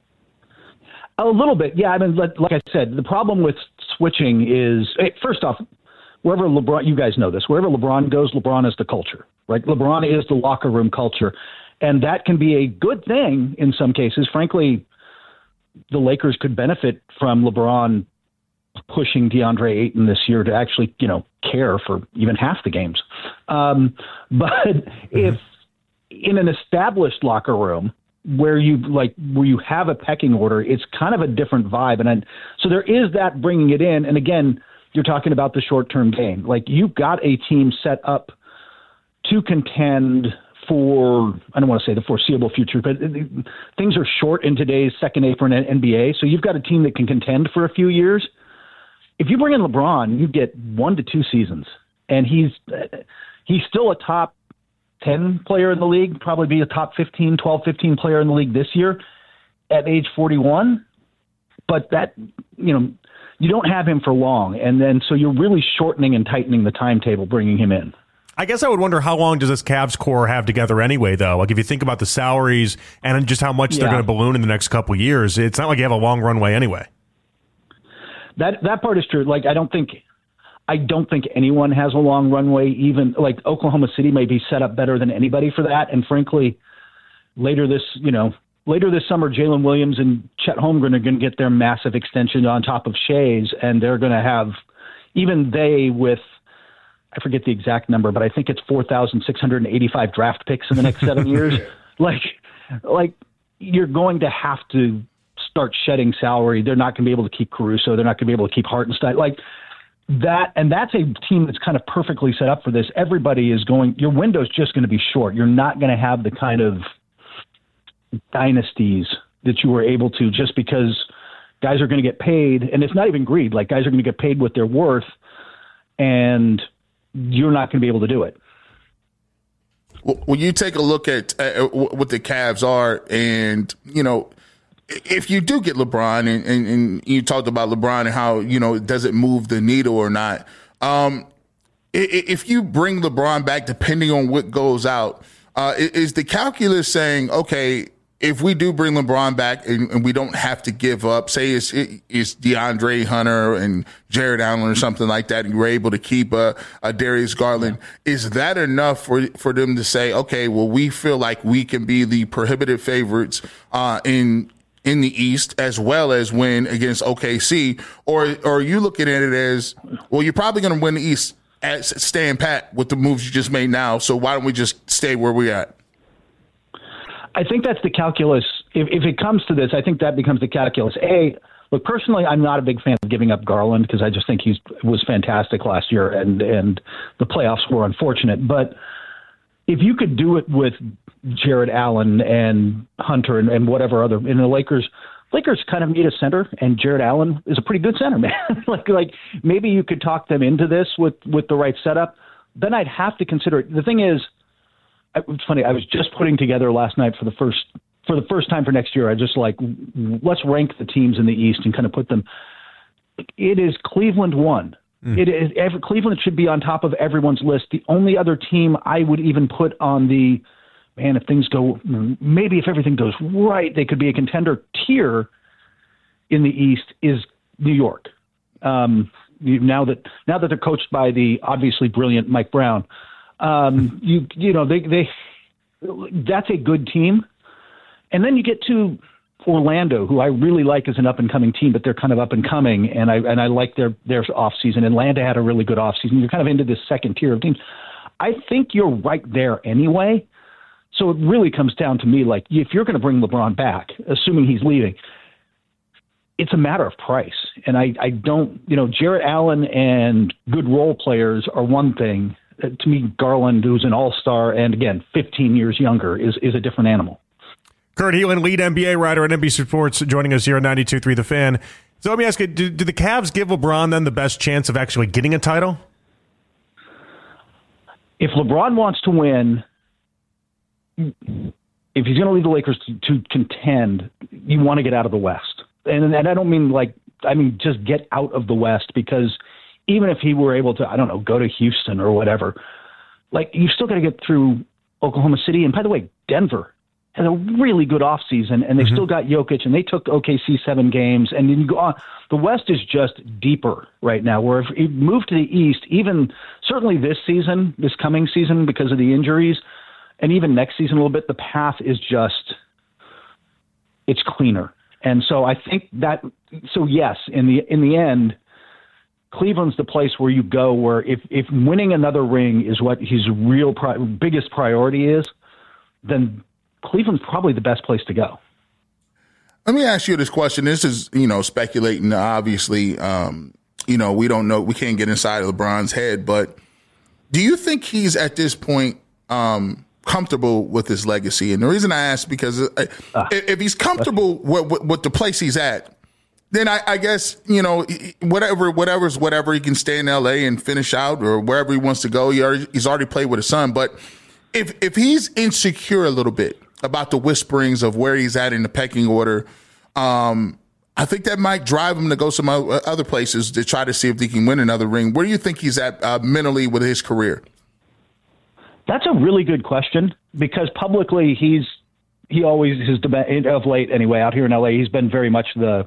A little bit, yeah. I mean, like I said, the problem with switching is, first off, wherever LeBron, you guys know this, wherever LeBron goes, LeBron is the culture, right? LeBron is the locker room culture. And that can be a good thing in some cases. Frankly, the Lakers could benefit from LeBron pushing DeAndre Ayton this year to actually, care for even half the games. But if in an established locker room where you have a pecking order, it's kind of a different vibe. And so there is that bringing it in. And again, you're talking about the short-term game. Like, you've got a team set up to contend for, I don't want to say the foreseeable future, but things are short in today's second apron NBA. So you've got a team that can contend for a few years. If you bring in LeBron, you get 1 to 2 seasons, and he's still a top 10 player in the league, probably be a top 15 player in the league this year at age 41. But that, you don't have him for long. And then, so you're really shortening and tightening the timetable, bringing him in. I guess I would wonder, how long does this Cavs core have together anyway, though? Like, if you think about the salaries and just how much they're going to balloon in the next couple of years, it's not like you have a long runway anyway. That part is true. Like, I don't think anyone has a long runway. Even like Oklahoma City may be set up better than anybody for that. And frankly, later this summer, Jalen Williams and Chet Holmgren are going to get their massive extension on top of Shea's, and they're going to have, even they with, I forget the exact number, but I think it's 4,685 draft picks in the next 7 years. Like you're going to have to start shedding salary. They're not going to be able to keep Caruso. They're not going to be able to keep Hartenstein. Like that, and that's a team that's kind of perfectly set up for this. Everybody is going, your window's just going to be short. You're not going to have the kind of dynasties that you were able to, just because guys are going to get paid, and it's not even greed. Like, guys are going to get paid what they're worth, and you're not going to be able to do it. When you take a look at what the Cavs are, and, if you do get LeBron, and you talked about LeBron and how, does it move the needle or not? If you bring LeBron back, depending on what goes out, is the calculus saying, okay, if we do bring LeBron back and we don't have to give up, say it's DeAndre Hunter and Jared Allen or something like that, and you're able to keep a Darius Garland, is that enough for them to say, okay, well, we feel like we can be the prohibitive favorites in the East, as well as win against OKC? Or are you looking at it as, well, you're probably going to win the East at staying pat with the moves you just made now, so why don't we just stay where we're at? I think that's the calculus. If it comes to this, I think that becomes the calculus. Look, personally, I'm not a big fan of giving up Garland, because I just think he was fantastic last year, and the playoffs were unfortunate. But if you could do it with Jared Allen and Hunter and whatever other, in the Lakers kind of need a center, and Jared Allen is a pretty good center, man. like maybe you could talk them into this with the right setup. Then I'd have to consider it. The thing is, it's funny, I was just putting together last night for the first time for next year. I just let's rank the teams in the East and kind of put them. It is Cleveland 1. It is Cleveland should be on top of everyone's list. The only other team I would even put on the man, if everything goes right, they could be a contender tier in the East is New York. Now that they're coached by the obviously brilliant Mike Brown, they that's a good team. And then you get to Orlando, who I really like as an up and coming team, but they're kind of up and coming, and I like their off season. Atlanta had a really good off season. You're kind of into this second tier of teams. I think you're right there anyway. So it really comes down to me, like, if you're going to bring LeBron back, assuming he's leaving, it's a matter of price. And I don't, Jarrett Allen and good role players are one thing. To me, Garland, who's an all-star and, again, 15 years younger, is a different animal. Kurt Helin, lead NBA writer at NBC Sports, joining us here on 92.3 The Fan. So let me ask you, do the Cavs give LeBron then the best chance of actually getting a title? If LeBron wants to win, if he's going to lead the Lakers to contend, you want to get out of the West. And I don't mean just get out of the West, because even if he were able to, I don't know, go to Houston or whatever, like, you still got to get through Oklahoma City. And by the way, Denver had a really good offseason, and they still got Jokic, and they took OKC 7 games. And then you go on. The West is just deeper right now, where if you move to the East, even certainly this coming season, because of the injuries, and even next season a little bit, the path is just, it's cleaner. And so I think that, so yes, in the end, Cleveland's the place where you go, where if winning another ring is what his real biggest priority is, then Cleveland's probably the best place to go. Let me ask you this question. This is, speculating, obviously. We don't know. We can't get inside of LeBron's head, but do you think he's at this point comfortable with his legacy? And the reason I ask, because if he's comfortable with the place he's at, then I guess, whatever, he can stay in LA and finish out, or wherever he wants to go. He's already played with his son. But if he's insecure a little bit about the whisperings of where he's at in the pecking order, I think that might drive him to go some other places to try to see if he can win another ring. Where do you think he's at mentally with his career? That's a really good question, because publicly he always has, of late anyway, out here in LA, he's been very much the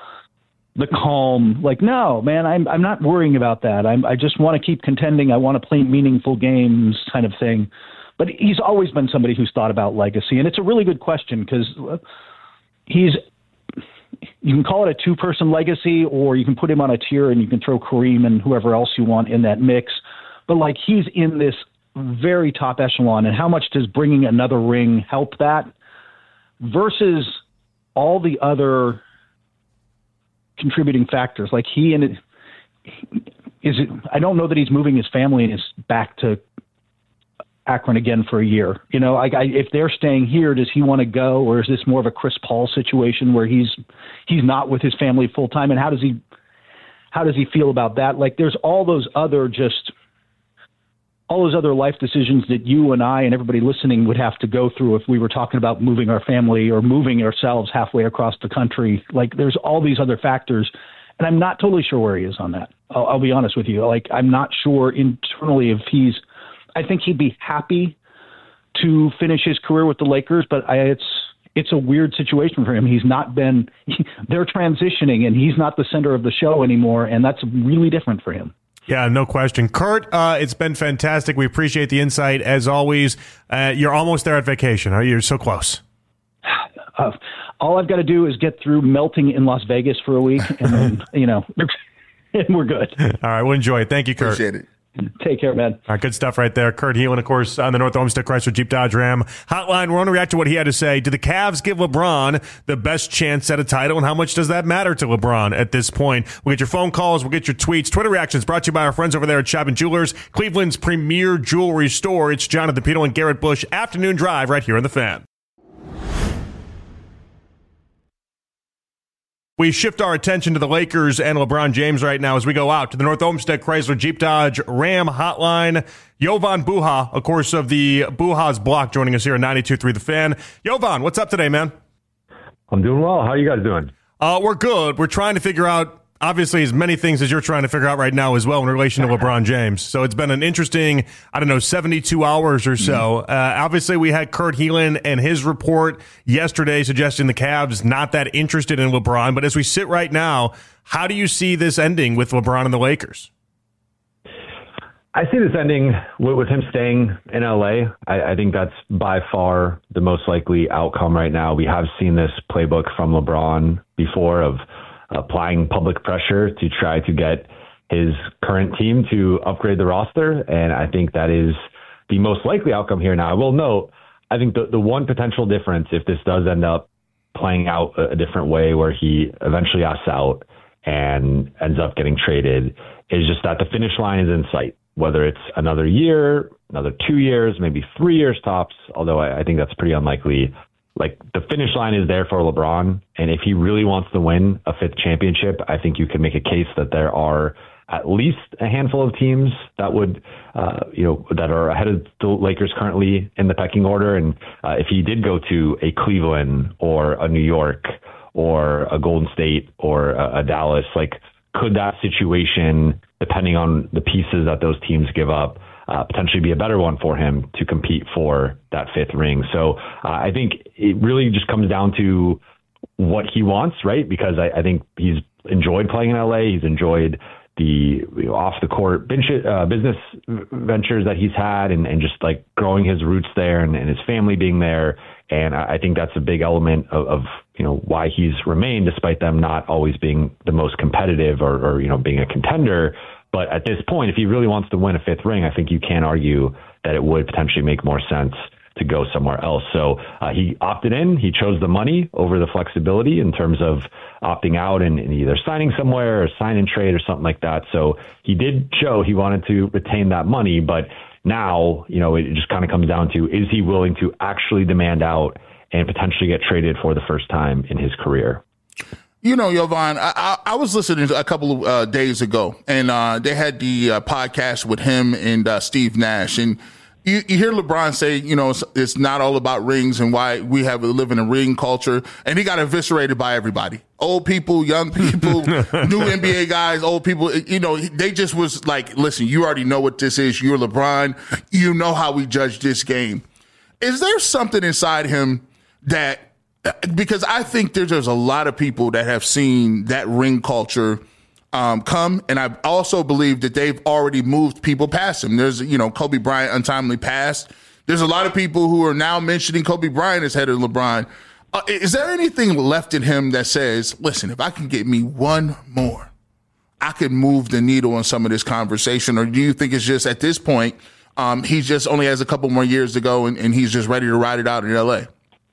calm, like, no, man, I'm not worrying about that. I just want to keep contending. I want to play meaningful games, kind of thing. But he's always been somebody who's thought about legacy. And it's a really good question, because you can call it a two-person legacy, or you can put him on a tier and you can throw Kareem and whoever else you want in that mix. But, like, he's in this very top echelon. And how much does bringing another ring help that versus all the other contributing factors? Like, I don't know that he's moving his family and back to Akron again for a year. If they're staying here, does he want to go, or is this more of a Chris Paul situation where he's not with his family full time? And how does he feel about that? Like, there's all those other life decisions that you and I and everybody listening would have to go through if we were talking about moving our family or moving ourselves halfway across the country. Like, there's all these other factors, and I'm not totally sure where he is on that. I'll be honest with you. Like, I'm not sure internally if I think he'd be happy to finish his career with the Lakers, but it's a weird situation for him. They're transitioning, and he's not the center of the show anymore, and that's really different for him. Yeah, no question. Kurt, it's been fantastic. We appreciate the insight, as always. You're almost there at vacation. You're so close. All I've got to do is get through melting in Las Vegas for a week, and then, and we're good. All right, we'll enjoy it. Thank you, Kurt. Appreciate it. Take care, man. All right, good stuff right there. Kurt Helin, of course, on the North Olmsted Chrysler Jeep Dodge Ram hotline. We're going to react to what he had to say. Do the Cavs give LeBron the best chance at a title, and how much does that matter to LeBron at this point? We'll get your phone calls. We'll get your tweets. Twitter reactions brought to you by our friends over there at Chapman Jewelers, Cleveland's premier jewelry store. It's Jonathan Peterl and Garrett Bush. Afternoon Drive right here on The Fan. We shift our attention to the Lakers and LeBron James right now as we go out to the North Olmsted Chrysler Jeep Dodge Ram hotline. Jovan Buha, of course, of the Buha's Block, joining us here on 92.3 The Fan. Jovan, what's up today, man? I'm doing well. How are you guys doing? We're good. We're trying to figure out obviously as many things as you're trying to figure out right now as well in relation to LeBron James. So it's been an interesting, 72 hours or so. Obviously, we had Kurt Helin and his report yesterday suggesting the Cavs not that interested in LeBron. But as we sit right now, how do you see this ending with LeBron and the Lakers? I see this ending with him staying in LA. I think that's by far the most likely outcome right now. We have seen this playbook from LeBron before of applying public pressure to try to get his current team to upgrade the roster. And I think that is the most likely outcome here. Now, I will note, I think the one potential difference, if this does end up playing out a different way where he eventually asks out and ends up getting traded, is just that the finish line is in sight. Whether it's another year, another 2 years, maybe 3 years tops, although I think that's pretty unlikely. Like, the finish line is there for LeBron, and if he really wants to win a fifth championship, I think you can make a case that there are at least a handful of teams that would, that are ahead of the Lakers currently in the pecking order. And if he did go to a Cleveland or a New York or a Golden State or a Dallas, like, could that situation, depending on the pieces that those teams give up, potentially be a better one for him to compete for that fifth ring? So I think it really just comes down to what he wants, right? Because I think he's enjoyed playing in LA. He's enjoyed the off the court business ventures that he's had and just like growing his roots there and his family being there. And I think that's a big element of why he's remained, despite them not always being the most competitive or being a contender. But at this point, if he really wants to win a fifth ring, I think you can argue that it would potentially make more sense to go somewhere else. So he opted in. He chose the money over the flexibility in terms of opting out and either signing somewhere or sign and trade or something like that. So he did show he wanted to retain that money. But now, it just kind of comes down to, is he willing to actually demand out and potentially get traded for the first time in his career? Jovan, I was listening a couple of days ago, and they had the podcast with him and Steve Nash. And you hear LeBron say, it's not all about rings and why we live in a ring culture. And he got eviscerated by everybody. Old people, young people, new NBA guys, old people. They just was like, listen, you already know what this is. You're LeBron. You know how we judge this game. Is there something inside him that, because I think there's a lot of people that have seen that ring culture come, and I also believe that they've already moved people past him. There's, Kobe Bryant untimely passed. There's a lot of people who are now mentioning Kobe Bryant as head of LeBron. Is there anything left in him that says, listen, if I can get me one more, I could move the needle in some of this conversation? Or do you think it's just at this point, he just only has a couple more years to go and he's just ready to ride it out in LA?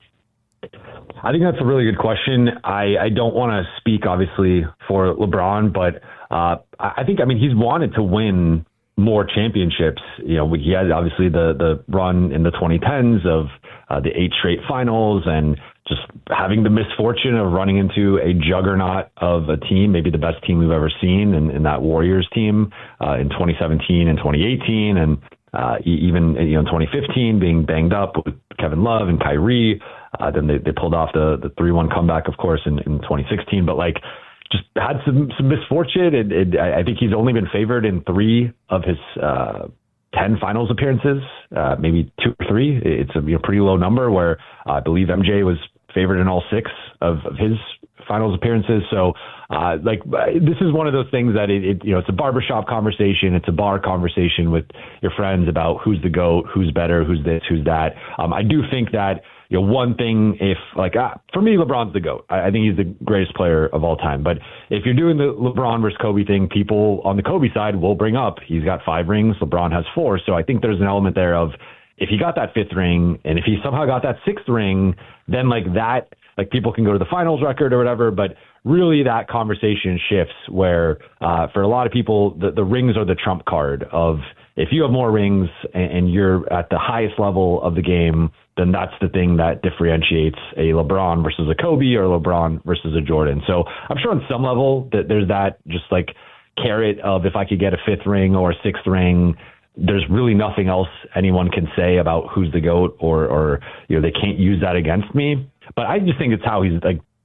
I think that's a really good question. I don't want to speak, obviously, for LeBron, but I think, he's wanted to win more championships. He had, obviously, the run in the 2010s of the 8 straight finals and just having the misfortune of running into a juggernaut of a team, maybe the best team we've ever seen in that Warriors team in 2017 and 2018. And even, in 2015 being banged up with Kevin Love and Kyrie. Then they pulled off the 3-1 comeback, of course, in 2016. But just had some misfortune. I think he's only been favored in 3 of his 10 finals appearances, maybe 2 or 3. It's a pretty low number. Where I believe MJ was favored in all 6 of his finals appearances. So this is one of those things that it's a barbershop conversation. It's a bar conversation with your friends about who's the GOAT, who's better, who's this, who's that. I do think that, one thing, if for me, LeBron's the GOAT. I think he's the greatest player of all time. But if you're doing the LeBron versus Kobe thing, people on the Kobe side will bring up he's got 5 rings. LeBron has 4. So I think there's an element there of, if he got that 5th ring and if he somehow got that 6th ring, then people can go to the finals record or whatever. But really that conversation shifts where for a lot of people, the rings are the trump card of, if you have more rings and you're at the highest level of the game, then that's the thing that differentiates a LeBron versus a Kobe or LeBron versus a Jordan. So I'm sure on some level that there's that just carrot of, if I could get a 5th ring or a 6th ring, there's really nothing else anyone can say about who's the GOAT or they can't use that against me. But I just think it's how he's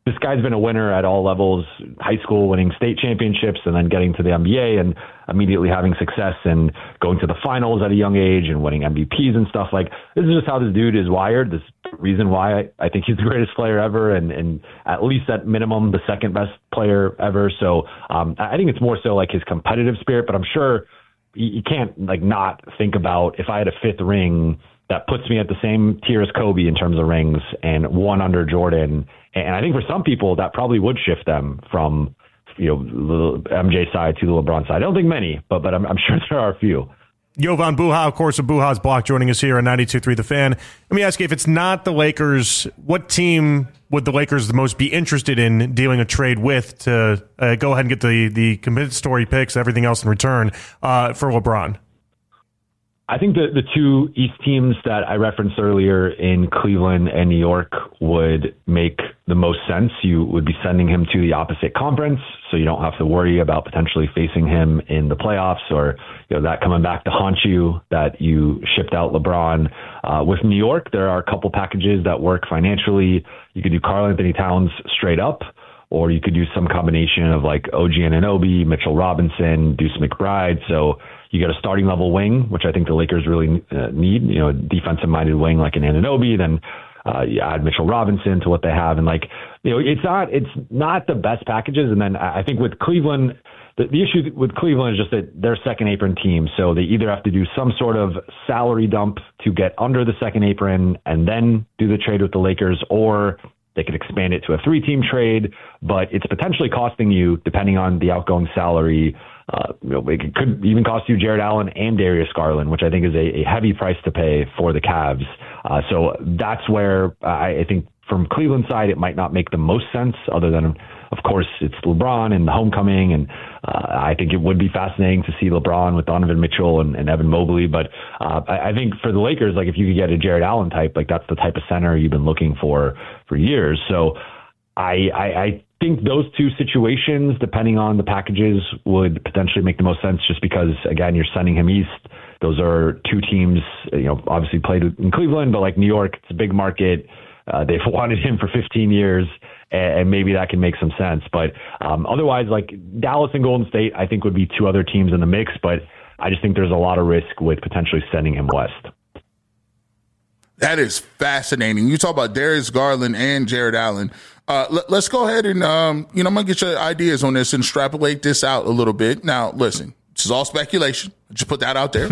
this guy's been a winner at all levels, high school, winning state championships, and then getting to the NBA and immediately having success and going to the finals at a young age and winning MVPs and stuff. Like, this is just how this dude is wired. This is the reason why I think he's the greatest player ever, and at least at minimum, the second best player ever. So I think it's more so like his competitive spirit, but I'm sure you can't like not think about, if I had a fifth ring that puts me at the same tier as Kobe in terms of rings and one under Jordan. And I think for some people that probably would shift them from, the MJ side to the LeBron side. I don't think many, but I'm sure there are a few. Jovan Buha, of course, of Buha's Block, joining us here on 92.3 The Fan. Let me ask you, if it's not the Lakers, what team would the Lakers the most be interested in dealing a trade with to go ahead and get the compensatory picks, everything else in return for LeBron? I think the two East teams that I referenced earlier in Cleveland and New York would make the most sense. You would be sending him to the opposite conference, so you don't have to worry about potentially facing him in the playoffs or that coming back to haunt you, that you shipped out LeBron. With New York, there are a couple packages that work financially. You could do Karl-Anthony Towns straight up, or you could do some combination of like OG Anunoby, Mitchell Robinson, Deuce McBride. So you get a starting level wing, which I think the Lakers really need, a defensive minded wing like an Anunoby. Then you add Mitchell Robinson to what they have. And it's not the best packages. And then I think with Cleveland, the issue with Cleveland is just that they're second apron team. So they either have to do some sort of salary dump to get under the second apron and then do the trade with the Lakers, or they could expand it to a 3-team trade, but it's potentially costing you, depending on the outgoing salary, it could even cost you Jared Allen and Darius Garland, which I think is a heavy price to pay for the Cavs. So that's where I think from Cleveland side, it might not make the most sense, other than, of course, it's LeBron and the homecoming. And I think it would be fascinating to see LeBron with Donovan Mitchell and Evan Mobley. But I think for the Lakers, like if you could get a Jared Allen type, like that's the type of center you've been looking for years. So I think those two situations, depending on the packages, would potentially make the most sense, just because, again, you're sending him east. Those are two teams, obviously played in Cleveland, but like New York, it's a big market. They've wanted him for 15 years, and maybe that can make some sense. But otherwise, like Dallas and Golden State, I think would be two other teams in the mix, but I just think there's a lot of risk with potentially sending him west. That is fascinating. You talk about Darius Garland and Jared Allen. Let's go ahead and, I'm going to get your ideas on this and extrapolate this out a little bit. Now, listen, this is all speculation. Just put that out there.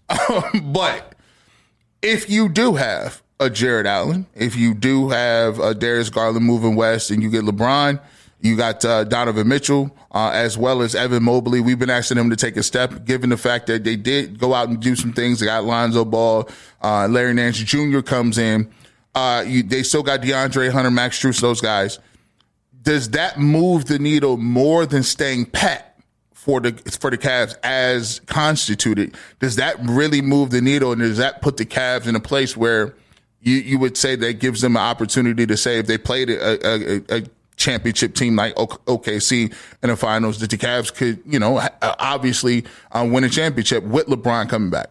But if you do have a Jared Allen, if you do have a Darius Garland moving west and you get LeBron, you got Donovan Mitchell, as well as Evan Mobley. We've been asking them to take a step, given the fact that they did go out and do some things. They got Lonzo Ball, Larry Nance Jr. comes in. They still got DeAndre Hunter, Max Strus, those guys. Does that move the needle more than staying pat for the Cavs as constituted? Does that really move the needle, and does that put the Cavs in a place where you would say that gives them an opportunity to say, if they played a championship team like OKC in the finals, that the Cavs could, obviously win a championship with LeBron coming back?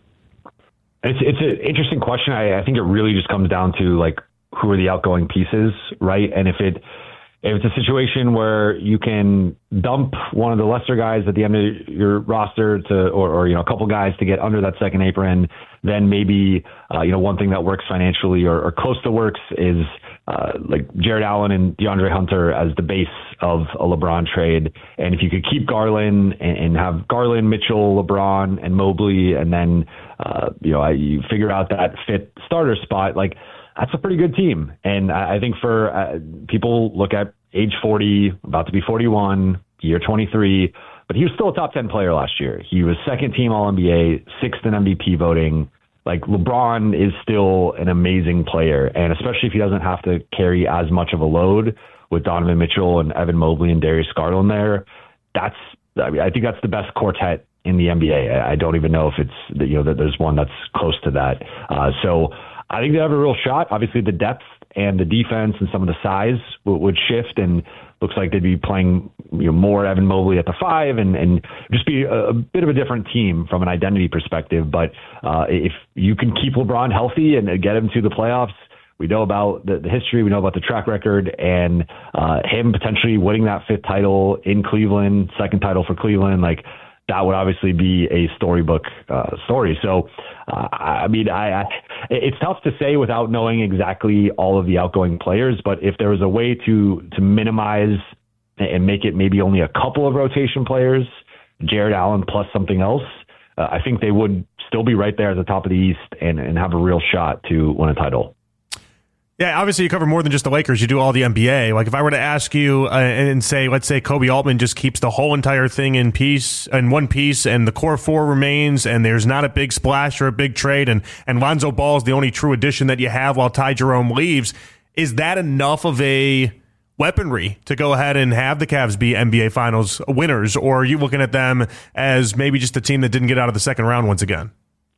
It's an interesting question. I think it really just comes down to like, who are the outgoing pieces, right? And if it's a situation where you can dump one of the lesser guys at the end of your roster or a couple guys to get under that second apron, then maybe one thing that works financially or close to works is like Jared Allen and DeAndre Hunter as the base of a LeBron trade. And if you could keep Garland and have Garland, Mitchell, LeBron, and Mobley, and then you figure out that fifth starter spot, like that's a pretty good team. And I think for people look at age 40, about to be 41, year 23, but he was still a top 10 player last year. He was second team All-NBA, sixth in MVP voting. Like LeBron is still an amazing player. And especially if he doesn't have to carry as much of a load with Donovan Mitchell and Evan Mobley and Darius Garland there, I think that's the best quartet in the NBA. I don't even know if it's, that there's one that's close to that. So I think they have a real shot. Obviously the depth and the defense and some of the size would shift, and looks like they'd be playing more Evan Mobley at the 5 and just be a bit of a different team from an identity perspective. But if you can keep LeBron healthy and get him to the playoffs We know about the history. We know about the track record, and him potentially winning that 5th title in Cleveland, 2nd title for Cleveland, like that would obviously be a storybook story. So, it's tough to say without knowing exactly all of the outgoing players. But if there was a way to minimize and make it maybe only a couple of rotation players, Jared Allen plus something else, I think they would still be right there at the top of the East and have a real shot to win a title. Yeah, obviously you cover more than just the Lakers. You do all the NBA. Like if I were to ask you and say, let's say Kobe Altman just keeps the whole entire thing in one piece, and the core 4 remains, and there's not a big splash or a big trade, and Lonzo Ball is the only true addition that you have while Ty Jerome leaves, is that enough of a weaponry to go ahead and have the Cavs be NBA Finals winners, or are you looking at them as maybe just a team that didn't get out of the second round once again?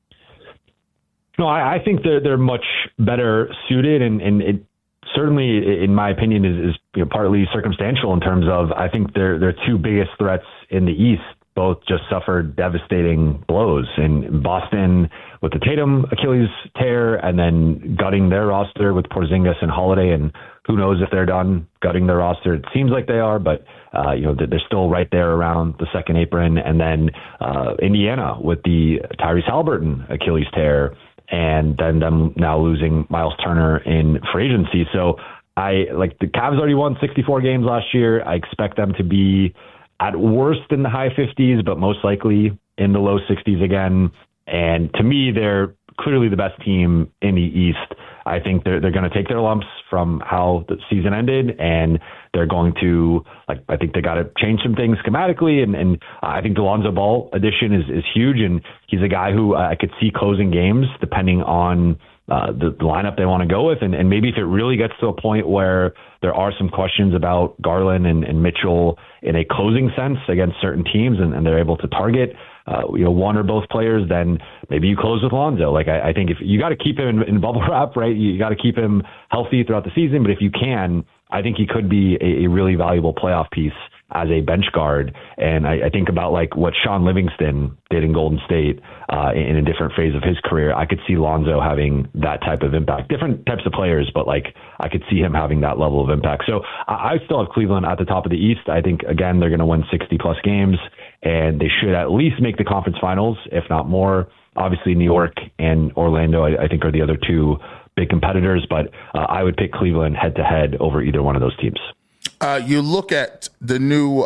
No, I think they're much better suited, and it certainly, in my opinion, is partly circumstantial in terms of I think their 2 biggest threats in the East both just suffered devastating blows. In Boston with the Tatum Achilles tear, and then gutting their roster with Porzingis and Holiday, and who knows if they're done gutting their roster. It seems like they are, but they're still right there around the second apron. And then Indiana with the Tyrese Halliburton Achilles tear, and then them now losing Miles Turner in free agency. So the Cavs already won 64 games last year. I expect them to be at worst in the high 50s, but most likely in the low 60s again. And to me, they're clearly the best team in the East. I think they're going to take their lumps from how the season ended, and they're going to, I think they got to change some things schematically. And I think the Lonzo Ball addition is huge. And he's a guy who I could see closing games depending on the lineup they want to go with. And maybe if it really gets to a point where there are some questions about Garland and Mitchell in a closing sense against certain teams, and they're able to target one or both players, then maybe you close with Lonzo. I think if you got to keep him in bubble wrap, right? You got to keep him healthy throughout the season. But if you can, I think he could be a really valuable playoff piece as a bench guard. And I think about what Sean Livingston did in Golden State in a different phase of his career. I could see Lonzo having that type of impact. Different types of players, but I could see him having that level of impact. So I still have Cleveland at the top of the East. I think, again, they're going to win 60-plus games, and they should at least make the conference finals, if not more. Obviously, New York and Orlando, I think, are the other 2 big competitors, but I would pick Cleveland head-to-head over either one of those teams. You look at the new,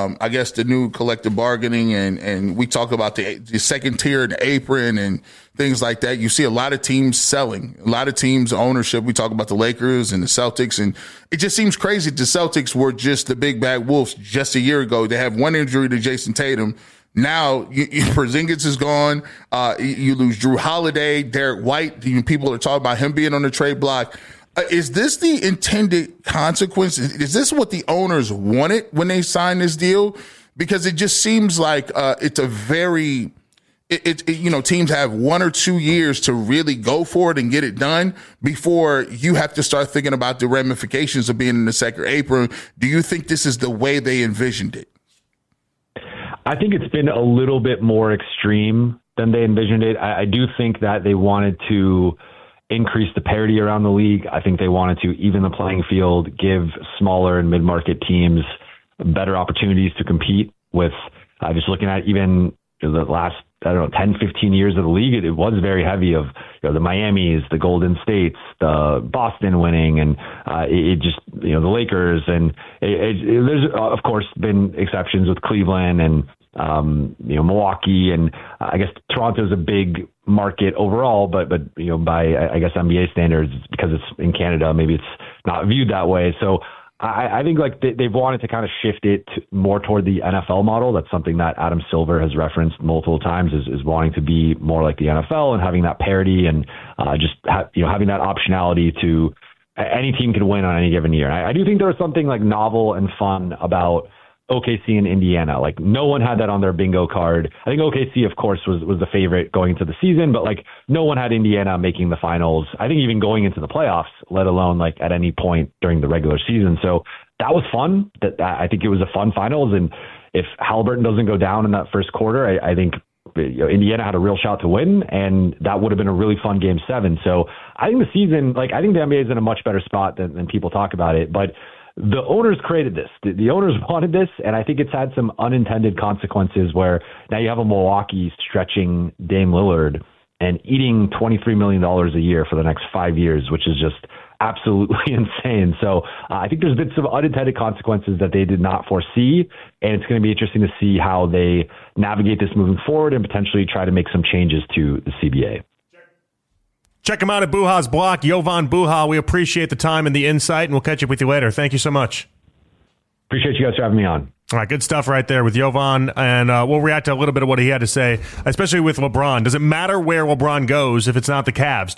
the new collective bargaining, and we talk about the second tier and the apron and things like that. You see a lot of teams selling, a lot of teams ownership. We talk about the Lakers and the Celtics, and it just seems crazy. The Celtics were just the big bad wolves just a year ago. They have one injury to Jason Tatum. Now, Porzingis is gone. You lose Drew Holiday, Derek White. People are talking about him being on the trade block. Is this the intended consequence? Is this what the owners wanted when they signed this deal? Because it just seems like it's a very, teams have 1 or 2 years to really go for it and get it done before you have to start thinking about the ramifications of being in the second apron. Do you think this is the way they envisioned it? I think it's been a little bit more extreme than they envisioned it. I do think that they wanted to increase the parity around the league. I think they wanted to even the playing field, give smaller and mid-market teams better opportunities to compete with. Just looking at even the last, 10, 15 years of the league, it was very heavy of the Miamis, the Golden States, the Boston winning, and it just, the Lakers. And there's, of course, been exceptions with Cleveland and Milwaukee, and I guess Toronto's a big market overall, but by I guess NBA standards, because it's in Canada, maybe it's not viewed that way. So I think they've wanted to kind of shift it more toward the NFL model. That's something that Adam Silver has referenced multiple times is wanting to be more like the NFL and having that parity and having that optionality to any team can win on any given year. I do think there was something novel and fun about OKC and Indiana. No one had that on their bingo card. I think OKC, of course, was the favorite going into the season, but no one had Indiana making the finals. I think even going into the playoffs, let alone at any point during the regular season. So that was fun. I think it was a fun finals. And if Halliburton doesn't go down in that first quarter, I think Indiana had a real shot to win, and that would have been a really fun Game 7. So I think the season, I think the NBA is in a much better spot than people talk about it. But the owners created this. The owners wanted this, and I think it's had some unintended consequences where now you have a Milwaukee stretching Dame Lillard and eating $23 million a year for the next 5 years, which is just absolutely insane. So I think there's been some unintended consequences that they did not foresee, and it's going to be interesting to see how they navigate this moving forward and potentially try to make some changes to the CBA. Check him out at Buha's blog, Jovan Buha. We appreciate the time and the insight, and we'll catch up with you later. Thank you so much. Appreciate you guys for having me on. All right, good stuff right there with Jovan, and we'll react to a little bit of what he had to say, especially with LeBron. Does it matter where LeBron goes if it's not the Cavs?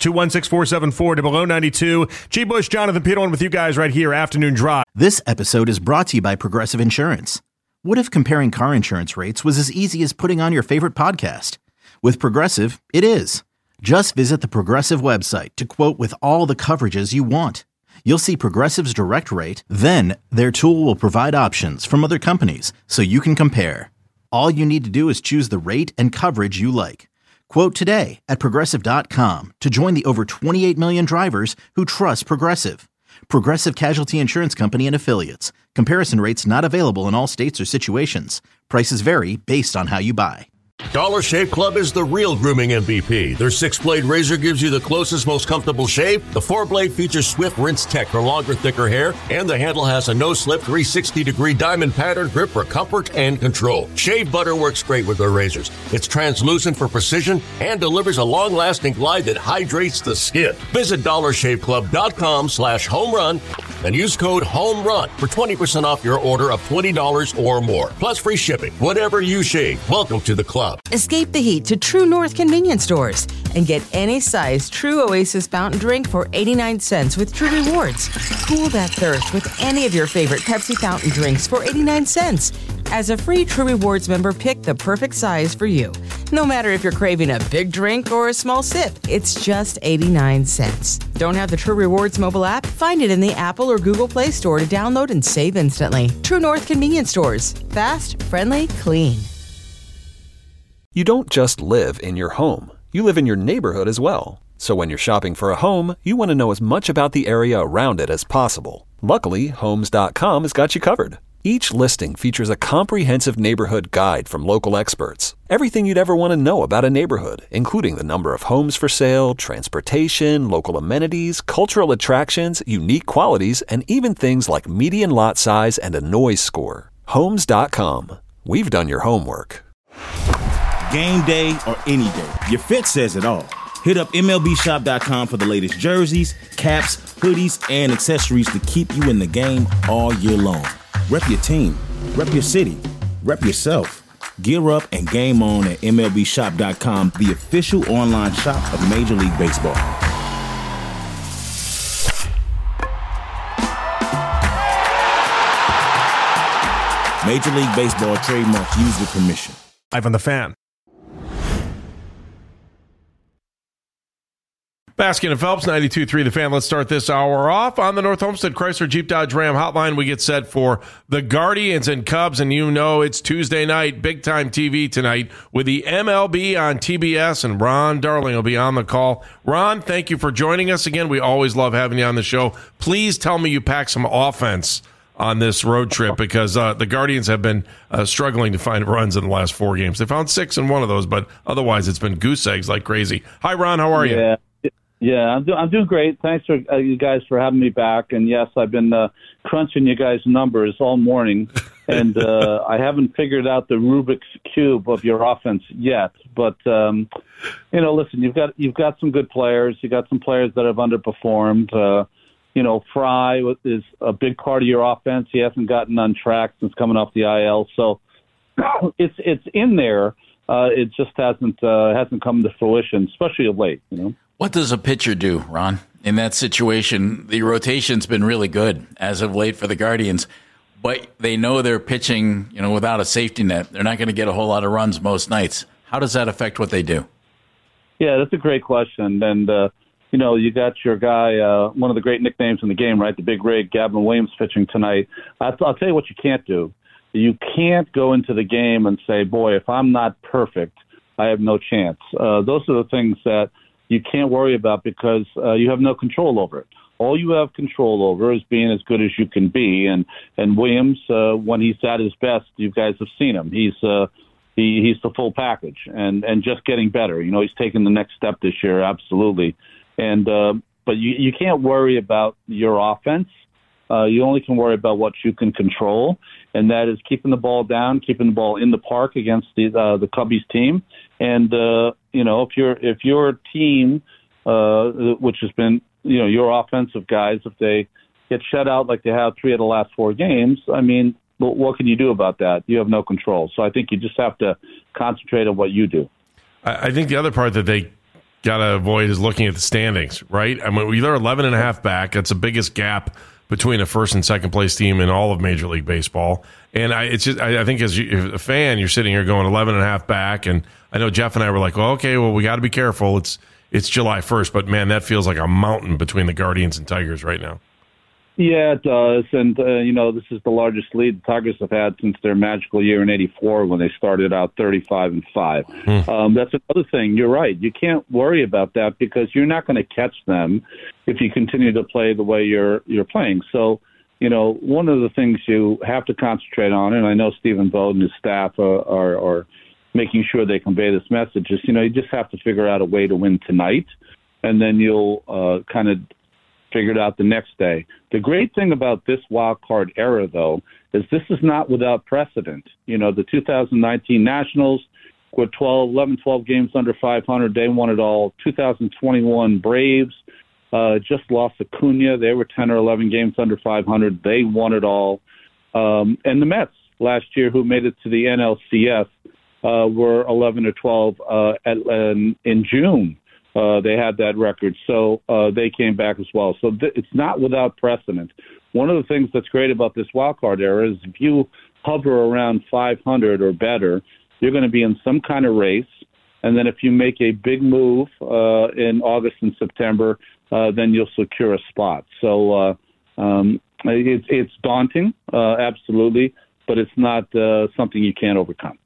216-474-0092. G. Bush, Jonathan Peterlin with you guys right here, Afternoon Drive. This episode is brought to you by Progressive Insurance. What if comparing car insurance rates was as easy as putting on your favorite podcast? With Progressive, it is. Just visit the Progressive website to quote with all the coverages you want. You'll see Progressive's direct rate, then their tool will provide options from other companies so you can compare. All you need to do is choose the rate and coverage you like. Quote today at Progressive.com to join the over 28 million drivers who trust Progressive. Progressive Casualty Insurance Company and Affiliates. Comparison rates not available in all states or situations. Prices vary based on how you buy. Dollar Shave Club is the real grooming MVP. Their 6-blade razor gives you the closest, most comfortable shave. The 4-blade features Swift Rinse Tech for longer, thicker hair, and the handle has a no-slip 360-degree diamond pattern grip for comfort and control. Shave butter works great with their razors. It's translucent for precision and delivers a long-lasting glide that hydrates the skin. Visit DollarShaveClub.com/homerun and use code HOMERUN for 20% off your order of $20 or more. Plus free shipping. Whatever you shave, welcome to the club. Escape the heat to True North convenience stores and get any size True Oasis fountain drink for 89 cents with True Rewards. Cool that thirst with any of your favorite Pepsi fountain drinks for 89 cents. As a free True Rewards member, pick the perfect size for you. No matter if you're craving a big drink or a small sip, it's just 89 cents. Don't have the True Rewards mobile app? Find it in the Apple or Google Play Store to download and save instantly. True North convenience stores. Fast, friendly, clean. You don't just live in your home. You live in your neighborhood as well. So when you're shopping for a home, you want to know as much about the area around it as possible. Luckily, Homes.com has got you covered. Each listing features a comprehensive neighborhood guide from local experts. Everything you'd ever want to know about a neighborhood, including the number of homes for sale, transportation, local amenities, cultural attractions, unique qualities, and even things like median lot size and a noise score. Homes.com. We've done your homework. Game day or any day, your fit says it all. Hit up MLBshop.com for the latest jerseys, caps, hoodies, and accessories to keep you in the game all year long. Rep your team, rep your city, rep yourself. Gear up and game on at MLBshop.com, the official online shop of Major League Baseball. Major League Baseball trademark used with permission. Live on the Fan. Baskin and Phelps, 92.3 The Fan. Let's start this hour off on the North Homestead Chrysler Jeep Dodge Ram hotline. We get set for the Guardians and Cubs, and you know it's Tuesday night, big-time TV tonight with the MLB on TBS, and Ron Darling will be on the call. Ron, thank you for joining us again. We always love having you on the show. Please tell me you packed some offense on this road trip because the Guardians have been struggling to find runs in the last 4 games. They found 6 in one of those, but otherwise it's been goose eggs like crazy. Hi, Ron. How are you? Yeah, I'm doing great. Thanks for you guys for having me back. And yes, I've been crunching you guys' numbers all morning, and I haven't figured out the Rubik's Cube of your offense yet. But listen, you've got some good players. You got some players that have underperformed. Fry is a big part of your offense. He hasn't gotten on track since coming off the IL, so it's in there. It just hasn't come to fruition, especially of late. What does a pitcher do, Ron? In that situation, the rotation's been really good as of late for the Guardians, but they know they're pitching, without a safety net. They're not going to get a whole lot of runs most nights. How does that affect what they do? Yeah, that's a great question. And, you got your guy, one of the great nicknames in the game, right? The Big Rig, Gavin Williams pitching tonight. I'll tell you what you can't do. You can't go into the game and say, boy, if I'm not perfect, I have no chance. Those are the things that you can't worry about because you have no control over it. All you have control over is being as good as you can be. And Williams, when he's at his best, you guys have seen him. He's the full package and just getting better. You know, he's taken the next step this year, absolutely. And but you can't worry about your offense. You only can worry about what you can control, and that is keeping the ball down, keeping the ball in the park against the Cubbies team. And you know, if your team, which has been, you know, your offensive guys, if they get shut out like they have 3 of the last 4 games, I mean, what can you do about that? You have no control. So I think you just have to concentrate on what you do. I think the other part that they got to avoid is looking at the standings, right? I mean, they're 11.5 back. That's the biggest gap between a first and second place team in all of Major League Baseball. And I think as a fan, you're sitting here going 11.5 back. And I know Jeff and I were like, well, okay, well, we got to be careful. It's July 1st, but man, that feels like a mountain between the Guardians and Tigers right now. Yeah, it does. And, you know, this is the largest lead the Tigers have had since their magical year in '84 when they started out 35-5. That's another thing. You're right. You can't worry about that because you're not going to catch them if you continue to play the way you're playing. So, you know, one of the things you have to concentrate on, and I know Stephen Vogt and his staff are making sure they convey this message, is, you know, you just have to figure out a way to win tonight, and then you'll kind of figure it out the next day. The great thing about this wild card era, though, is this is not without precedent. You know, the 2019 Nationals were 11, 12 games under 500. They won it all. 2021 Braves just lost Acuna. They were 10 or 11 games under 500. They won it all. And the Mets last year, who made it to the NLCS, were 11 or 12 in June. They had that record, so they came back as well. So it's not without precedent. One of the things that's great about this wild card era is if you hover around 500 or better, you're going to be in some kind of race. And then if you make a big move in August and September, then you'll secure a spot. So it's daunting, absolutely, but it's not something you can't overcome.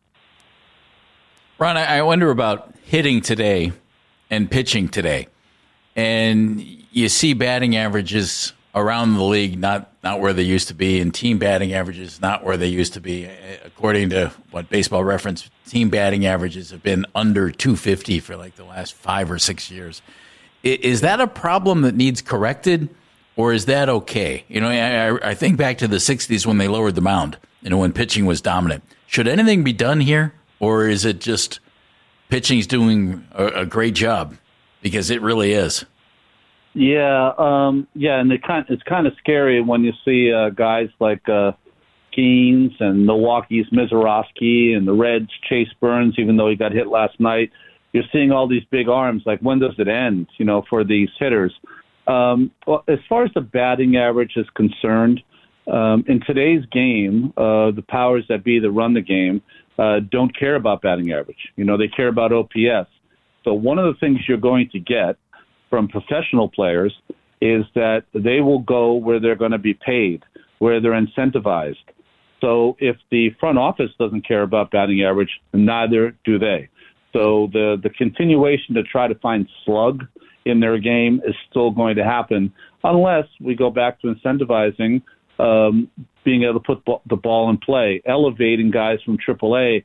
Ron, I wonder about hitting today and pitching today. And you see batting averages around the league not where they used to be, and team batting averages not where they used to be. According to what Baseball Reference, team batting averages have been under 250 for like the last 5 or 6 years. Is that a problem that needs corrected, or is that okay? You know, I think back to the 60s when they lowered the mound, you know, when pitching was dominant. Should anything be done here, or is it just pitching's doing a great job? Because it really is. Yeah, and it's kind of scary when you see guys like Skeens and Milwaukee's Mizorowski and the Reds' Chase Burns, even though he got hit last night. You're seeing all these big arms. Like, when does it end, you know, for these hitters? Well, as far as the batting average is concerned, in today's game, the powers that be that run the game don't care about batting average. You know, they care about OPS. So one of the things you're going to get from professional players is that they will go where they're going to be paid, where they're incentivized. So if the front office doesn't care about batting average, neither do they. So the continuation to try to find slug in their game is still going to happen unless we go back to incentivizing being able to put the ball in play, elevating guys from AAA,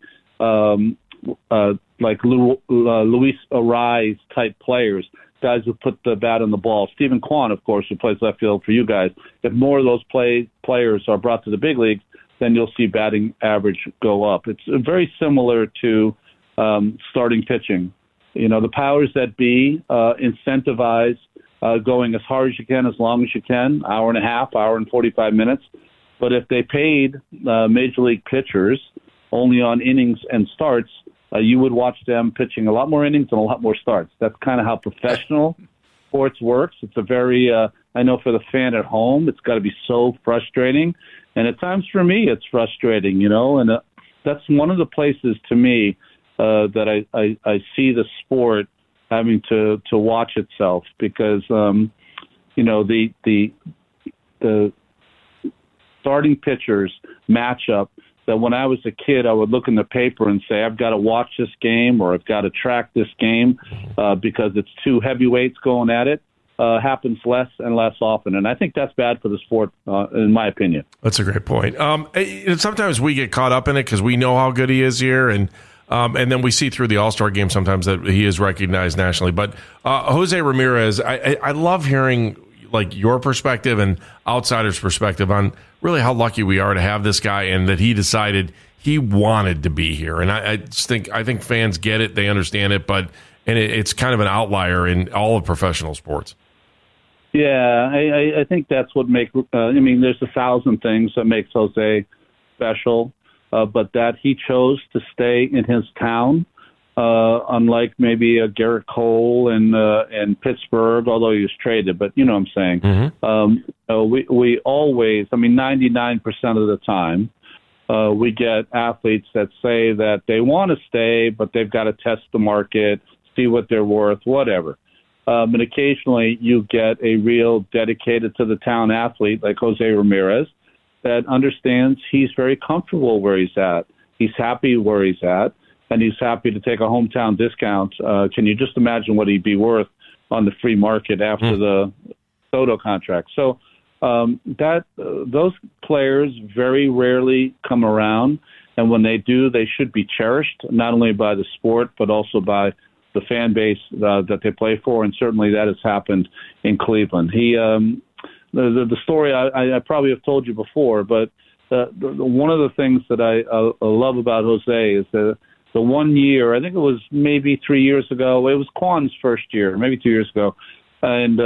like Luis Arraez type players, guys who put the bat on the ball. Stephen Kwan, of course, who plays left field for you guys. If more of those players are brought to the big leagues, then you'll see batting average go up. It's very similar to starting pitching. You know, the powers that be incentivize going as hard as you can, as long as you can, hour and a half, hour and 45 minutes. But if they paid major league pitchers only on innings and starts, you would watch them pitching a lot more innings and a lot more starts. That's kind of how professional sports works. It's a very, I know for the fan at home, it's got to be so frustrating. And at times for me, it's frustrating, you know, and that's one of the places to me that I see the sport having to watch itself because, you know, the starting pitchers matchup that when I was a kid, I would look in the paper and say, I've got to watch this game or I've got to track this game because it's two heavyweights going at it, happens less and less often. And I think that's bad for the sport, in my opinion. That's a great point. Sometimes we get caught up in it because we know how good he is here, and then we see through the All-Star game sometimes that he is recognized nationally. But Jose Ramirez, I love hearing like your perspective and outsiders' perspective on really how lucky we are to have this guy and that he decided he wanted to be here. And I think fans get it, they understand it, but it's kind of an outlier in all of professional sports. Yeah, I think that's what makes. There's 1,000 things that makes Jose special, but that he chose to stay in his town. Unlike maybe a Garrett Cole in Pittsburgh, although he was traded, but you know what I'm saying. Mm-hmm. We always, 99% of the time, we get athletes that say that they want to stay, but they've got to test the market, see what they're worth, whatever. And occasionally you get a real dedicated to the town athlete like Jose Ramirez that understands he's very comfortable where he's at. He's happy where he's at. And he's happy to take a hometown discount. Can you just imagine what he'd be worth on the free market after the Soto contract? So those players very rarely come around, and when they do, they should be cherished, not only by the sport, but also by the fan base that they play for, and certainly that has happened in Cleveland. The story I probably have told you before, but one of the things that I love about Jose is the 1 year, I think it was maybe 3 years ago, it was Quan's first year, maybe 2 years ago, and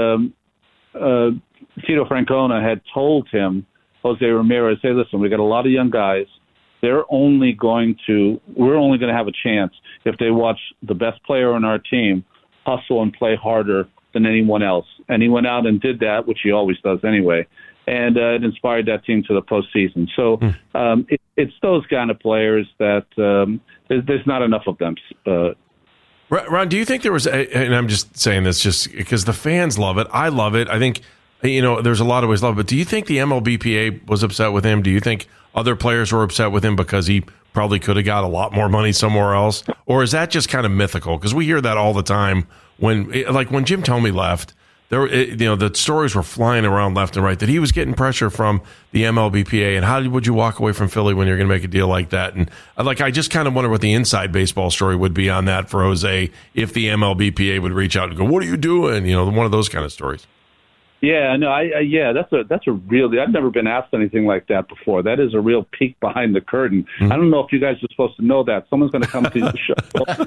Tito Francona had told him, Jose Ramirez, hey, listen, we got a lot of young guys. We're only going to have a chance if they watch the best player on our team hustle and play harder than anyone else. And he went out and did that, which he always does anyway. And it inspired that team to the postseason. So it's those kind of players that there's not enough of them. Ron, do you think there was, and I'm just saying this just because the fans love it. I love it. I think, there's a lot of ways love it. But do you think the MLBPA was upset with him? Do you think other players were upset with him because he probably could have got a lot more money somewhere else? Or is that just kind of mythical? Because we hear that all the time. When Jim Thome left, the stories were flying around left and right that he was getting pressure from the MLBPA. And how would you walk away from Philly when you're going to make a deal like that? And I just kind of wonder what the inside baseball story would be on that for Jose if the MLBPA would reach out and go, "What are you doing?" One of those kind of stories. Yeah, no, that's a real. I've never been asked anything like that before. That is a real peek behind the curtain. Mm-hmm. I don't know if you guys are supposed to know that. Someone's going to come to the show, knock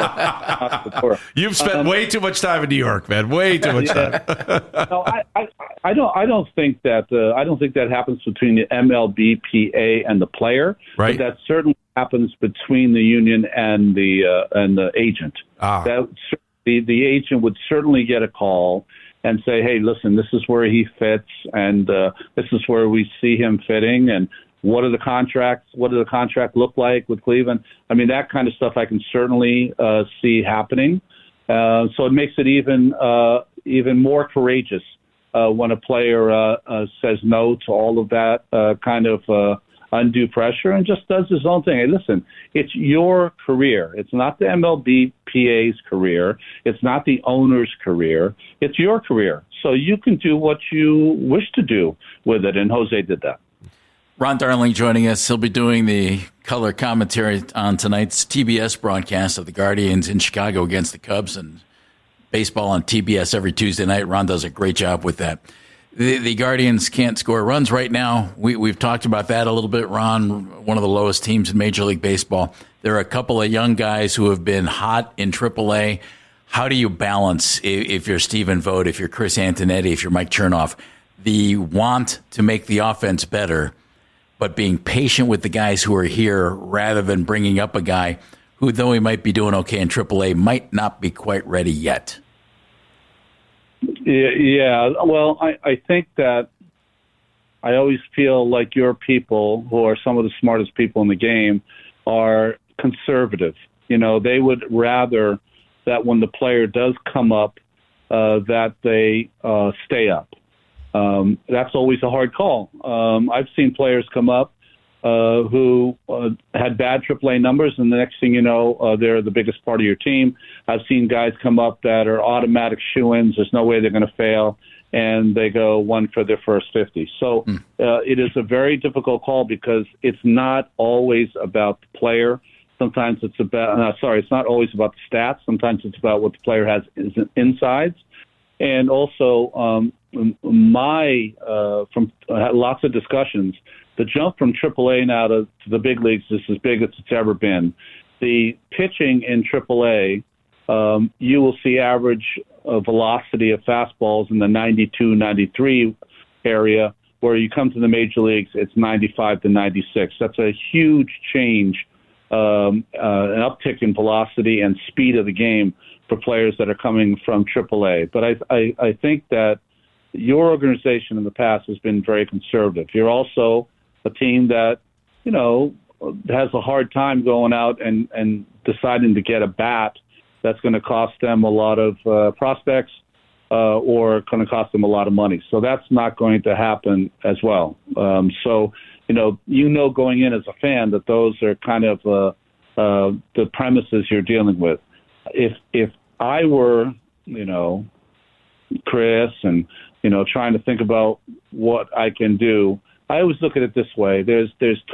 the door. You've spent way too much time in New York, man. Way too much time. No, I don't think that happens between the MLBPA and the player. Right. But that certainly happens between the union and the agent. That the agent would certainly get a call and say, hey, listen, this is where he fits, and this is where we see him fitting, and what do the contract look like with Cleveland? That kind of stuff I can certainly see happening. So it makes it even more courageous when a player says no to all of that kind of undue pressure and just does his own thing. Hey, listen, it's your career. It's not the MLBPA's career. It's not the owner's career. It's your career. So you can do what you wish to do with it, and Jose did that. Ron Darling joining us. He'll be doing the color commentary on tonight's TBS broadcast of the Guardians in Chicago against the Cubs, and baseball on TBS every Tuesday night. Ron does a great job with that. The Guardians can't score runs right now. We've talked about that a little bit, Ron, one of the lowest teams in Major League Baseball. There are a couple of young guys who have been hot in AAA. How do you balance, if you're Stephen Vogt, if you're Chris Antonetti, if you're Mike Chernoff, the want to make the offense better, but being patient with the guys who are here rather than bringing up a guy who, though he might be doing okay in AAA, might not be quite ready yet? Yeah. Well, I think that I always feel like your people, who are some of the smartest people in the game, are conservative. They would rather that when the player does come up, that they stay up. That's always a hard call. I've seen players come up who had bad AAA numbers, and the next thing you know, they're the biggest part of your team. I've seen guys come up that are automatic shoo-ins. There's no way they're going to fail, and they go one for their first 50. So it is a very difficult call because it's not always about the player. Sometimes it's about it's not always about the stats. Sometimes it's about what the player has insides. And also, from lots of discussions, the jump from AAA now to the big leagues is as big as it's ever been. The pitching in AAA, you will see average velocity of fastballs in the 92, 93 area, where you come to the major leagues, it's 95 to 96. That's a huge change, an uptick in velocity and speed of the game for players that are coming from AAA. But I think that your organization in the past has been very conservative. You're also a team that, has a hard time going out and deciding to get a bat that's going to cost them a lot of prospects or going to cost them a lot of money. So that's not going to happen as well. So going in as a fan that those are kind of the premises you're dealing with. If I were, Chris and, trying to think about what I can do, I always look at it this way. There's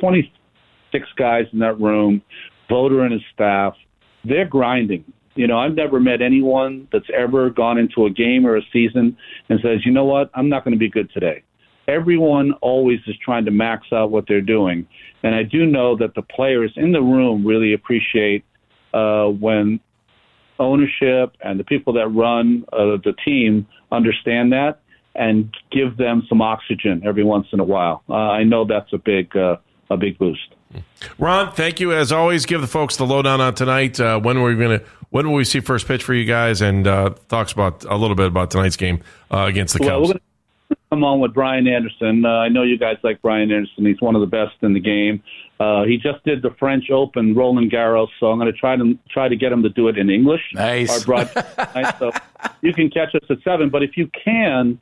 26 guys in that room, Voter and his staff. They're grinding. I've never met anyone that's ever gone into a game or a season and says, you know what, I'm not going to be good today. Everyone always is trying to max out what they're doing. And I do know that the players in the room really appreciate when ownership and the people that run the team understand that and give them some oxygen every once in a while. I know that's a big boost. Ron, thank you as always. Give the folks the lowdown on tonight. When will we see first pitch for you guys? And talks about a little bit about tonight's game against the Cubs. We're going to come on with Brian Anderson. I know you guys like Brian Anderson. He's one of the best in the game. He just did the French Open, Roland Garros, so I'm going to try to get him to do it in English. Nice. Our broadcast. So you can catch us at 7, but if you can,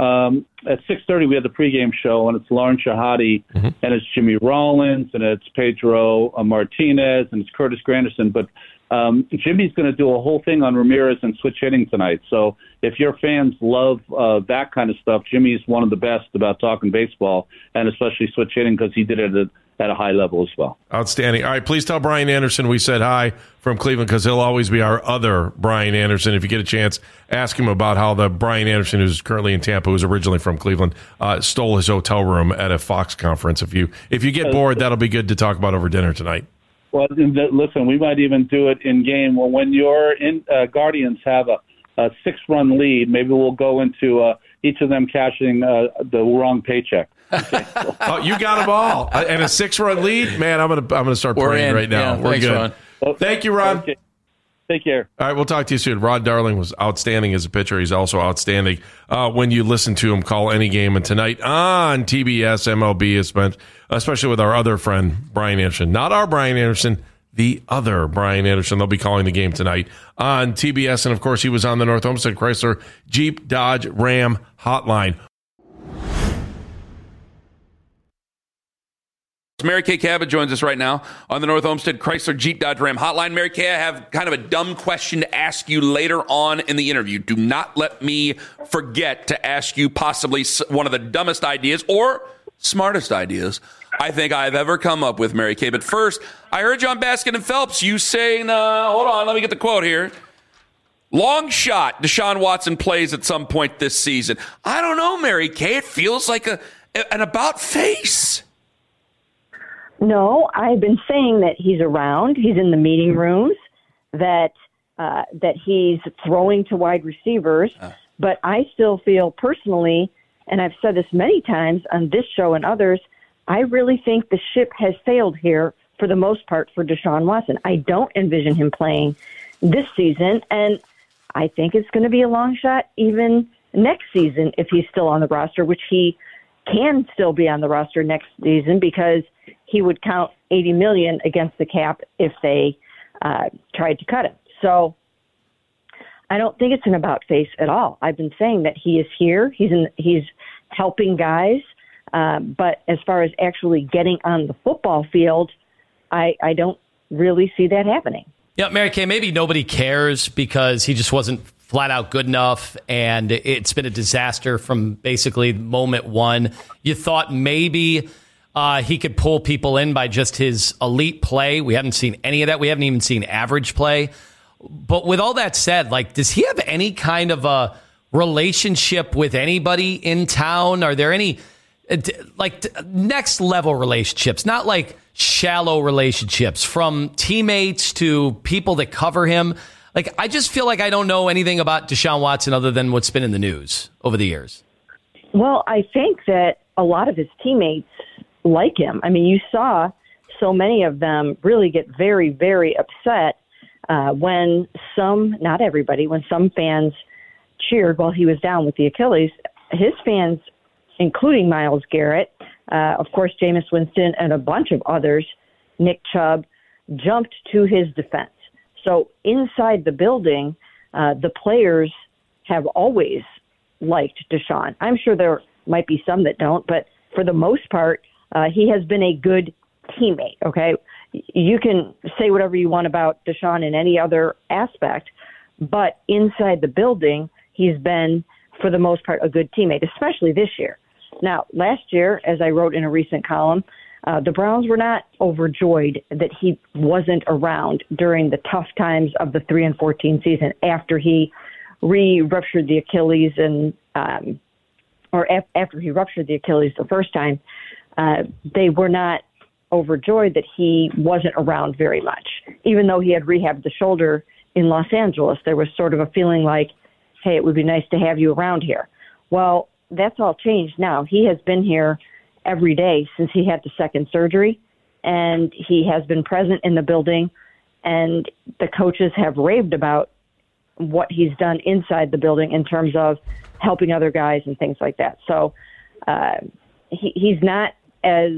at 6:30 we have the pregame show, and it's Lauren Shahadi, and it's Jimmy Rollins, and it's Pedro Martinez, and it's Curtis Granderson. But Jimmy's going to do a whole thing on Ramirez and switch hitting tonight. So if your fans love that kind of stuff, Jimmy's one of the best about talking baseball, and especially switch hitting because he did it at a high level as well. Outstanding. All right, please tell Brian Anderson we said hi from Cleveland, because he'll always be our other Brian Anderson. If you get a chance, ask him about how the Brian Anderson who's currently in Tampa, who's originally from Cleveland, stole his hotel room at a Fox conference. If you get bored, that'll be good to talk about over dinner tonight. Well, listen, we might even do it in game. Well, when your Guardians have a 6-run lead, maybe we'll go into each of them cashing the wrong paycheck. Okay. Oh, you got them all, and a 6-run lead, man. I'm gonna start praying right now. Yeah, We're thanks, good. Ron. Okay. Thank you, Ron. Okay. Take care. All right, we'll talk to you soon. Ron Darling was outstanding as a pitcher. He's also outstanding when you listen to him call any game. And tonight on TBS MLB is spent, especially with our other friend Brian Anderson, not our Brian Anderson, the other Brian Anderson. They'll be calling the game tonight on TBS, and of course, he was on the North Olmsted Chrysler Jeep Dodge Ram hotline. Mary Kay Cabot joins us right now on the North Olmsted Chrysler Jeep Dodge Ram hotline. Mary Kay, I have kind of a dumb question to ask you later on in the interview. Do not let me forget to ask you possibly one of the dumbest ideas or smartest ideas I think I've ever come up with, Mary Kay. But first, I heard you on Baskin and Phelps. You saying, hold on, let me get the quote here. Long shot, Deshaun Watson plays at some point this season. I don't know, Mary Kay. It feels like an about face. No, I've been saying that he's around. He's in the meeting rooms, that he's throwing to wide receivers. But I still feel personally, and I've said this many times on this show and others, I really think the ship has sailed here for the most part for Deshaun Watson. I don't envision him playing this season, and I think it's going to be a long shot even next season if he's still on the roster, which he can still be on the roster next season because he would count $80 million against the cap if they tried to cut him. So I don't think it's an about face at all. I've been saying that he is here. He's helping guys. But as far as actually getting on the football field, I don't really see that happening. Yeah, Mary Kay, maybe nobody cares because he just wasn't flat out good enough, and it's been a disaster from basically moment one. You thought maybe he could pull people in by just his elite play. We haven't seen any of that. We haven't even seen average play. But with all that said, like, does he have any kind of a relationship with anybody in town? Are there any next level relationships, not like shallow relationships, from teammates to people that cover him? Like, I just feel like I don't know anything about Deshaun Watson other than what's been in the news over the years. Well, I think that a lot of his teammates like him. I mean, you saw so many of them really get very, very upset when some, not everybody, when some fans cheered while he was down with the Achilles. His fans, including Myles Garrett, of course, Jameis Winston, and a bunch of others, Nick Chubb, jumped to his defense. So inside the building, the players have always liked Deshaun. I'm sure there might be some that don't, but for the most part, he has been a good teammate, okay? You can say whatever you want about Deshaun in any other aspect, but inside the building, he's been, for the most part, a good teammate, especially this year. Now, last year, as I wrote in a recent column, the Browns were not overjoyed that he wasn't around during the tough times of the 3-14 season after he ruptured the Achilles after he ruptured the Achilles the first time. They were not overjoyed that he wasn't around very much. Even though he had rehabbed the shoulder in Los Angeles, there was sort of a feeling like, hey, it would be nice to have you around here. Well, that's all changed now. He has been here every day since he had the second surgery, and he has been present in the building, and the coaches have raved about what he's done inside the building in terms of helping other guys and things like that. So he's not as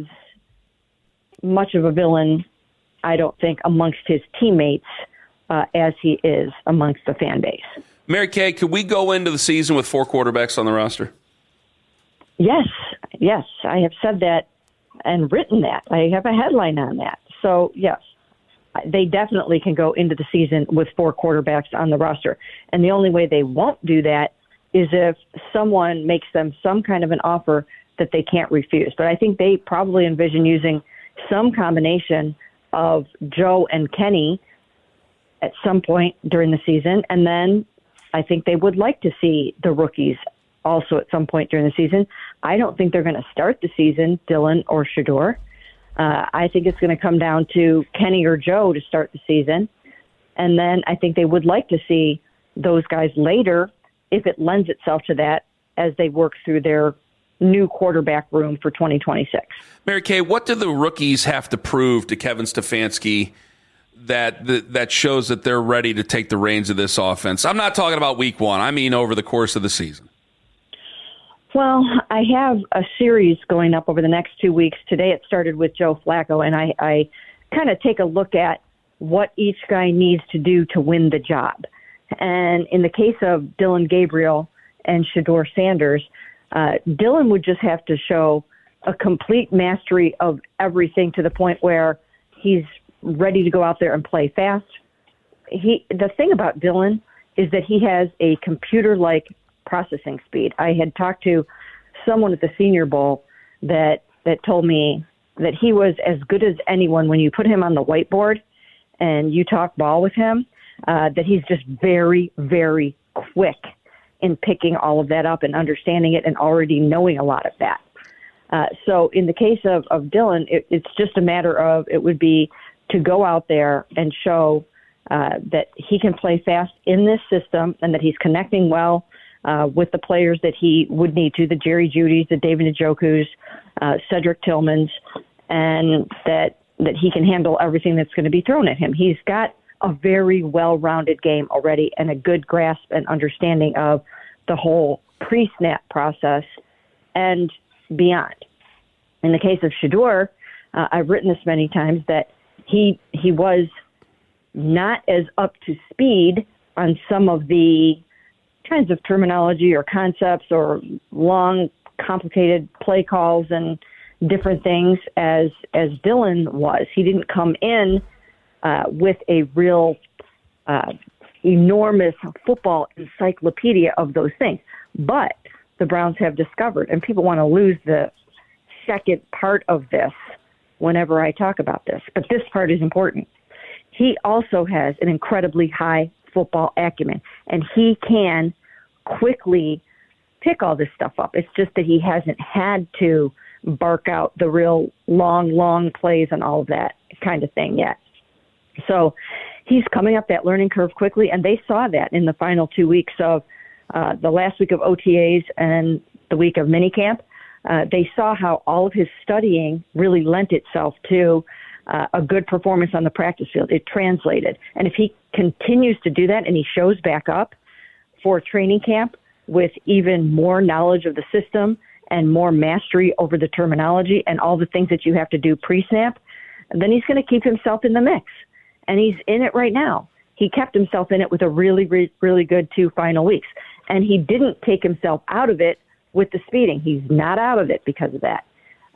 much of a villain, I don't think, amongst his teammates as he is amongst the fan base. Mary Kay, could we go into the season with 4 quarterbacks on the roster? Yes, I have said that and written that. I have a headline on that. So, yes, they definitely can go into the season with 4 quarterbacks on the roster. And the only way they won't do that is if someone makes them some kind of an offer that they can't refuse. But I think they probably envision using some combination of Joe and Kenny at some point during the season. And then I think they would like to see the rookies also at some point during the season. I don't think they're going to start the season, Dillon or Shedeur. I think it's going to come down to Kenny or Joe to start the season. And then I think they would like to see those guys later, if it lends itself to that, as they work through their new quarterback room for 2026. Mary Kay, what do the rookies have to prove to Kevin Stefanski that shows that they're ready to take the reins of this offense? I'm not talking about week 1. I mean over the course of the season. Well, I have a series going up over the next 2 weeks. Today it started with Joe Flacco, and I kind of take a look at what each guy needs to do to win the job. And in the case of Dillon Gabriel and Shedeur Sanders, Dillon would just have to show a complete mastery of everything to the point where he's ready to go out there and play fast. The thing about Dillon is that he has a computer-like processing speed. I had talked to someone at the Senior Bowl that told me that he was as good as anyone when you put him on the whiteboard and you talk ball with him, that he's just very, very quick in picking all of that up and understanding it and already knowing a lot of that. So in the case of Dillon, it's just a matter of, it would be to go out there and show that he can play fast in this system and that he's connecting well with the players that he would need to, the Jerry Judys, the David Njokus, Cedric Tillmans, and that he can handle everything that's going to be thrown at him. He's got a very well-rounded game already and a good grasp and understanding of the whole pre-snap process and beyond. In the case of Shedeur, I've written this many times that he was not as up to speed on some of the kinds of terminology or concepts or long complicated play calls and different things as Dylan was. He didn't come in with a real enormous football encyclopedia of those things. But the Browns have discovered, and people want to lose the second part of this whenever I talk about this, but this part is important. He also has an incredibly high football acumen, and he can quickly pick all this stuff up. It's just that he hasn't had to bark out the real long plays and all of that kind of thing yet. So he's coming up that learning curve quickly, and they saw that in the final 2 weeks of the last week of OTAs and the week of minicamp. They saw how all of his studying really lent itself to a good performance on the practice field. It translated. And if he continues to do that and he shows back up for training camp with even more knowledge of the system and more mastery over the terminology and all the things that you have to do pre-snap, then he's going to keep himself in the mix. And he's in it right now. He kept himself in it with a really, really good 2 final weeks. And he didn't take himself out of it with the speeding. He's not out of it because of that.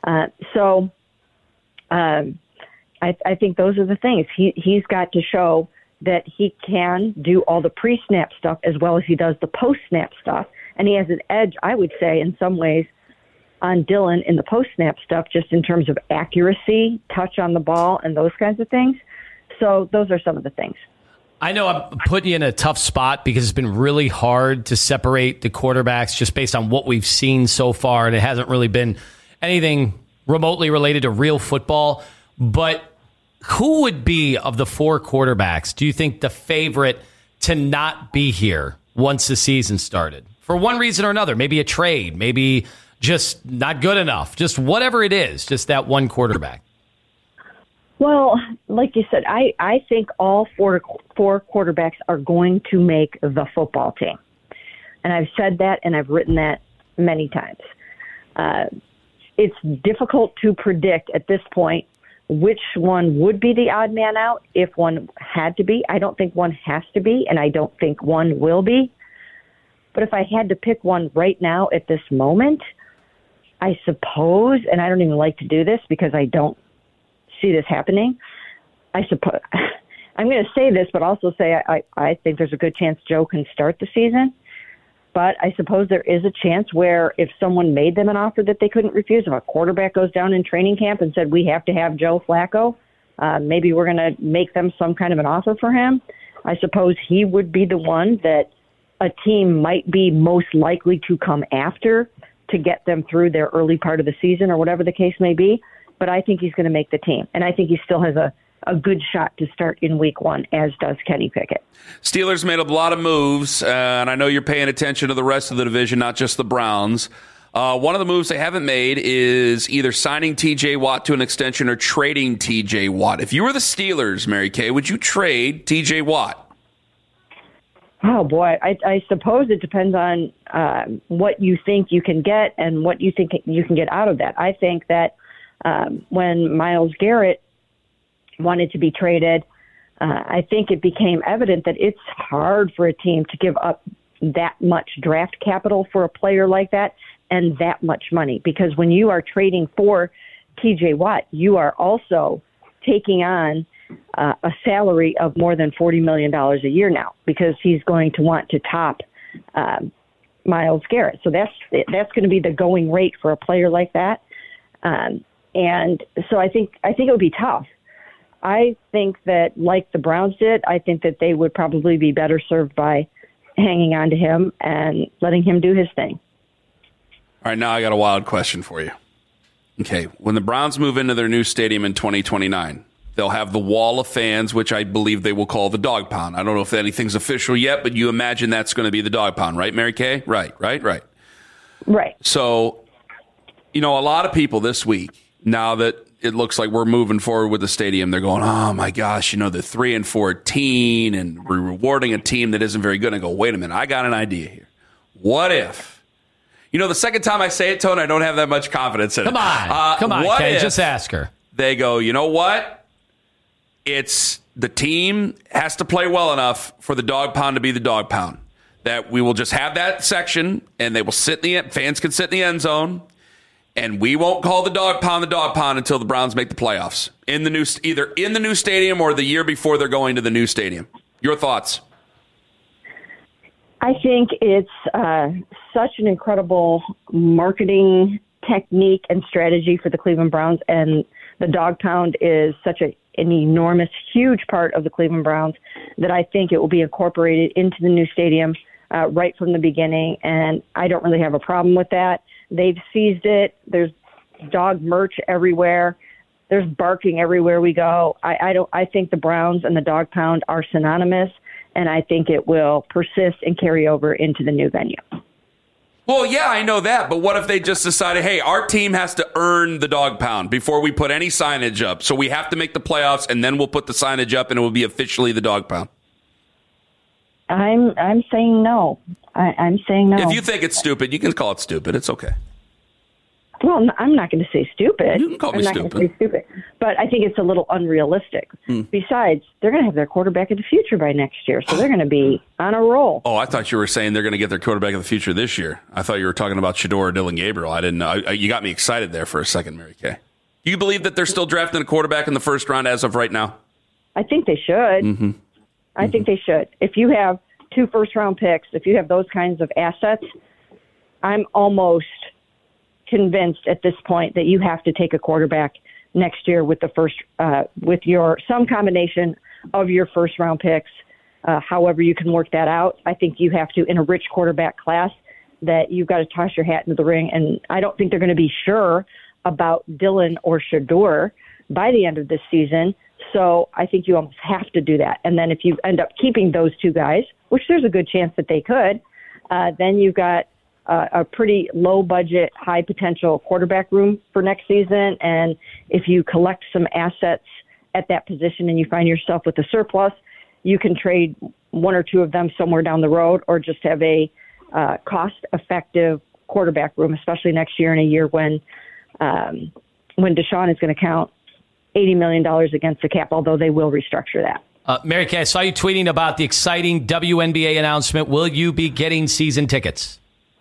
I think those are the things. He's got to show that he can do all the pre-snap stuff as well as he does the post-snap stuff. And he has an edge, I would say, in some ways, on Dylan in the post-snap stuff, just in terms of accuracy, touch on the ball, and those kinds of things. So those are some of the things. I know I'm putting you in a tough spot because it's been really hard to separate the quarterbacks just based on what we've seen so far, and it hasn't really been anything remotely related to real football. But who would be, of the 4 quarterbacks, do you think the favorite to not be here once the season started? For one reason or another, maybe a trade, maybe just not good enough, just whatever it is, just that one quarterback. Well, like you said, I think all four quarterbacks are going to make the football team. And I've said that and I've written that many times. It's difficult to predict at this point which one would be the odd man out if one had to be. I don't think one has to be, and I don't think one will be. But if I had to pick one right now at this moment, I suppose, and I don't even like to do this because I don't see this happening, I suppose I'm going to say this, but also say I think there's a good chance Joe can start the season. But I suppose there is a chance where if someone made them an offer that they couldn't refuse, if a quarterback goes down in training camp and said, we have to have Joe Flacco, maybe we're going to make them some kind of an offer for him. I suppose he would be the one that a team might be most likely to come after to get them through their early part of the season or whatever the case may be. But I think he's going to make the team. And I think he still has a good shot to start in week 1, as does Kenny Pickett. Steelers made a lot of moves, and I know you're paying attention to the rest of the division, not just the Browns. One of the moves they haven't made is either signing T.J. Watt to an extension or trading T.J. Watt. If you were the Steelers, Mary Kay, would you trade T.J. Watt? Oh, boy. I suppose it depends on what you think you can get and what you think you can get out of that. I think that when Myles Garrett wanted to be traded, I think it became evident that it's hard for a team to give up that much draft capital for a player like that and that much money. Because when you are trading for T.J. Watt, you are also taking on a salary of more than $40 million a year now, because he's going to want to top Myles Garrett. So that's going to be the going rate for a player like that. And so I think it would be tough. I think that, like the Browns did, I think that they would probably be better served by hanging on to him and letting him do his thing. All right, now I got a wild question for you. Okay, when the Browns move into their new stadium in 2029, they'll have the wall of fans, which I believe they will call the dog pound. I don't know if anything's official yet, but you imagine that's going to be the dog pound, right, Mary Kay? Right. Right. So, a lot of people this week, now that it looks like we're moving forward with the stadium, they're going, oh my gosh, the 3-14 and we're rewarding a team that isn't very good. And I go, wait a minute, I got an idea here. What if, the second time I say it, Tone, I don't have that much confidence in it. Come on, Kay, just ask her. They go, you know what? It's the team has to play well enough for the dog pound to be the dog pound. that we will just have that section, and they will fans can sit in the end zone, and we won't call the dog pound until the Browns make the playoffs either in the new stadium or the year before they're going to the new stadium. Your thoughts? I think it's such an incredible marketing technique and strategy for the Cleveland Browns, and the dog pound is such an enormous, huge part of the Cleveland Browns that I think it will be incorporated into the new stadium right from the beginning, and I don't really have a problem with that. They've seized it. There's dog merch everywhere. There's barking everywhere we go. I think the Browns and the dog pound are synonymous, and I think it will persist and carry over into the new venue. Well, yeah, I know that, but what if they just decided, hey, our team has to earn the dog pound before we put any signage up, so we have to make the playoffs, and then we'll put the signage up, and it will be officially the dog pound? I'm saying no. I'm saying no. If you think it's stupid, you can call it stupid. It's okay. Well, I'm not going to say stupid. You can call me I'm not going to say stupid. But I think it's a little unrealistic. Besides, they're going to have their quarterback of the future by next year, so they're going to be on a roll. Oh, I thought you were saying they're going to get their quarterback of the future this year. I thought you were talking about Shedeur or Dylan Gabriel. I didn't know. You got me excited there for a second, Mary Kay. Do you believe that they're still drafting a quarterback in the first round as of right now? I think they should. Mm-hmm. I think they should. If you have 2 first-round picks, if you have those kinds of assets, I'm almost convinced at this point that you have to take a quarterback next year with the first, with some combination of your first-round picks. However you can work that out, I think you have to, in a rich quarterback class, that you've got to toss your hat into the ring. And I don't think they're going to be sure about Dylan or Shedeur by the end of this season. So I think you almost have to do that. And then if you end up keeping those 2 guys, which there's a good chance that they could, then you've got a pretty low-budget, high-potential quarterback room for next season. And if you collect some assets at that position and you find yourself with a surplus, you can trade 1 or 2 of them somewhere down the road, or just have a cost-effective quarterback room, especially next year, in a year when Deshaun is going to count $80 million against the cap, although they will restructure that. Mary Kay, I saw you tweeting about the exciting WNBA announcement. Will you be getting season tickets?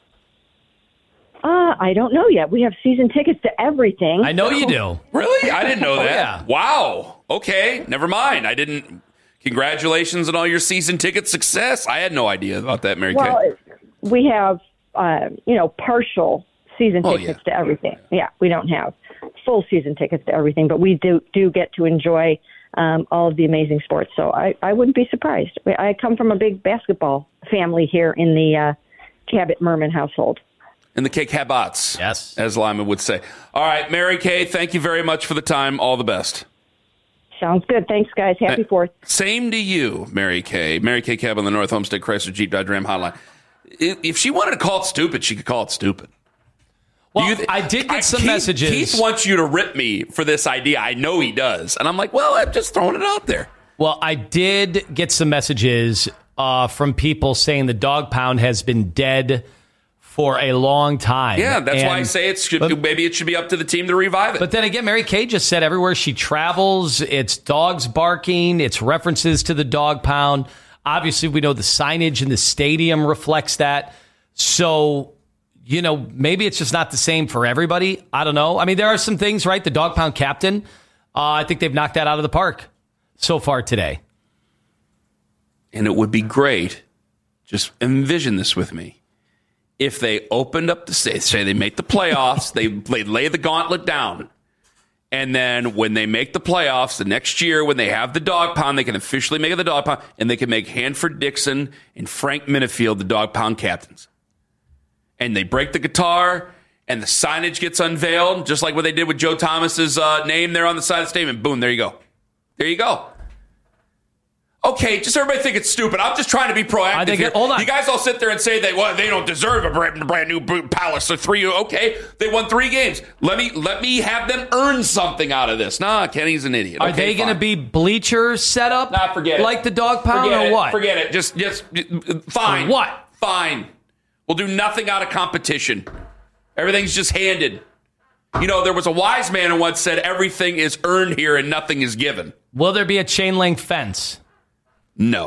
I don't know yet. We have season tickets to everything. I know you do. Really? I didn't know that. Yeah. Wow. Okay. Never mind. I didn't. Congratulations on all your season ticket success. I had no idea about that, Mary Kay. Well, we have, partial season tickets to everything. Yeah, we don't have full season tickets to everything, but we do get to enjoy all of the amazing sports. So I wouldn't be surprised. I come from a big basketball family here in the Cabot-Merman household. In the K-Cabots, yes, as Lyman would say. All right, Mary Kay, thank you very much for the time. All the best. Sounds good. Thanks, guys. Happy 4th. Same to you, Mary Kay. Mary Kay Cab on the North Homestead Chrysler Jeep Dodge Ram hotline. If she wanted to call it stupid, she could call it stupid. Well, I did get some messages. Keith wants you to rip me for this idea. I know he does. And I'm like, well, I'm just throwing it out there. Well, I did get some messages from people saying the dog pound has been dead for a long time. Yeah, that's why I say maybe it should be up to the team to revive it. But then again, Mary Kay just said everywhere she travels, it's dogs barking, it's references to the dog pound. Obviously, we know the signage in the stadium reflects that. So, maybe it's just not the same for everybody. I don't know. I mean, there are some things, right? The dog pound captain, I think they've knocked that out of the park so far today. And it would be great, just envision this with me, if they opened up say they make the playoffs, they lay the gauntlet down. And then when they make the playoffs the next year, when they have the dog pound, they can officially make it the dog pound, and they can make Hanford Dixon and Frank Minifield the dog pound captains. And they break the guitar, and the signage gets unveiled, just like what they did with Joe Thomas's name there on the side of the stadium. And boom, there you go. There you go. Okay, just everybody think it's stupid. I'm just trying to be proactive here. Hold on. You guys all sit there and say that they don't deserve a brand new palace or 3. Okay, they won 3 games. Let me have them earn something out of this. Nah, Kenny's an idiot. Are they going to be bleachers set up? Nah, forget it. Like the dog pound or what? Forget it. Just fine. For what? Fine. We'll do nothing out of competition. Everything's just handed. There was a wise man who once said everything is earned here and nothing is given. Will there be a chain link fence? No.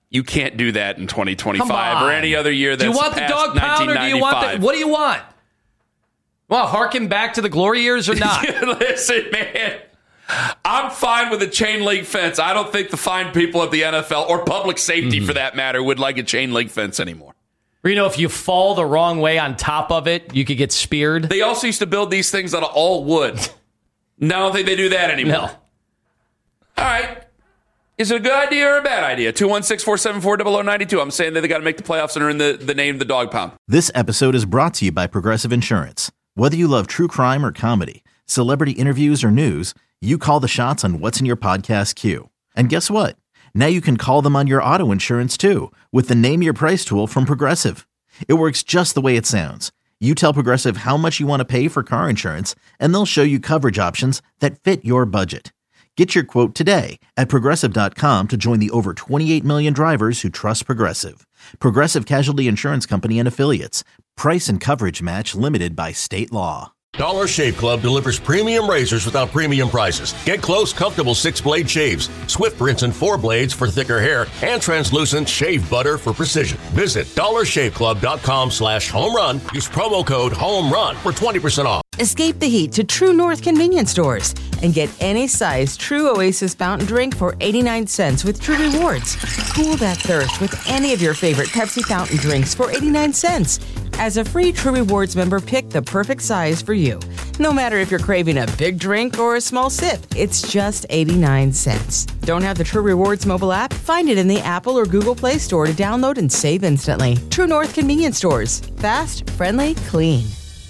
You can't do that in 2025 or any other year that's Do you want the past dog pound or do you want what do you want? Well, harken back to the glory years or not? Listen, man, I'm fine with a chain link fence. I don't think the fine people at the NFL or public safety, for that matter, would like a chain link fence anymore. Or, if you fall the wrong way on top of it, you could get speared. They also used to build these things out of all wood. Now I don't think they do that anymore. No. All right. Is it a good idea or a bad idea? 216-474-0092. I'm saying that they got to make the playoffs and earn the name of the dog pound. This episode is brought to you by Progressive Insurance. Whether you love true crime or comedy, celebrity interviews or news, you call the shots on what's in your podcast queue. And guess what? Now you can call them on your auto insurance too with the Name Your Price tool from Progressive. It works just the way it sounds. You tell Progressive how much you want to pay for car insurance, and they'll show you coverage options that fit your budget. Get your quote today at Progressive.com to join the over 28 million drivers who trust Progressive. Progressive Casualty Insurance Company and Affiliates. Price and coverage match limited by state law. Dollar Shave Club delivers premium razors without premium prices. Get close, comfortable 6-blade shaves, Swift rinse and 4 blades for thicker hair, and translucent shave butter for precision. Visit dollarshaveclub.com/homerun. Use promo code HOMERUN for 20% off. Escape the heat to True North convenience stores and get any size True Oasis fountain drink for 89 cents with True Rewards. Cool that thirst with any of your favorite Pepsi fountain drinks for 89 cents. As a free True Rewards member, pick the perfect size for you. No matter if you're craving a big drink or a small sip, it's just 89 cents. Don't have the True Rewards mobile app? Find it in the Apple or Google Play Store to download and save instantly. True North convenience stores. Fast, friendly, clean.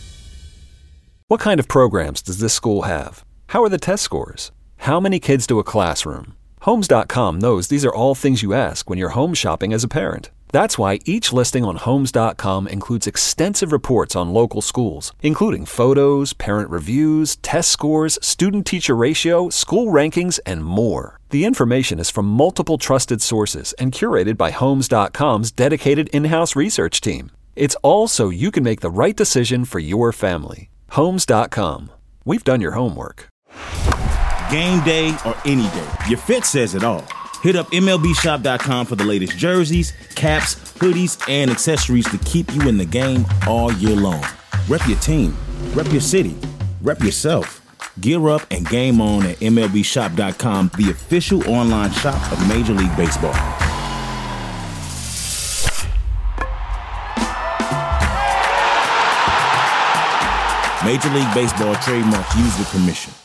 What kind of programs does this school have? How are the test scores? How many kids do a classroom? Homes.com knows these are all things you ask when you're home shopping as a parent. That's why each listing on Homes.com includes extensive reports on local schools, including photos, parent reviews, test scores, student-teacher ratio, school rankings, and more. The information is from multiple trusted sources and curated by Homes.com's dedicated in-house research team. It's all so you can make the right decision for your family. Homes.com. We've done your homework. Game day or any day, your fit says it all. Hit up MLBshop.com for the latest jerseys, caps, hoodies, and accessories to keep you in the game all year long. Rep your team, rep your city, rep yourself. Gear up and game on at MLBshop.com, the official online shop of Major League Baseball. Major League Baseball trademarks used with permission.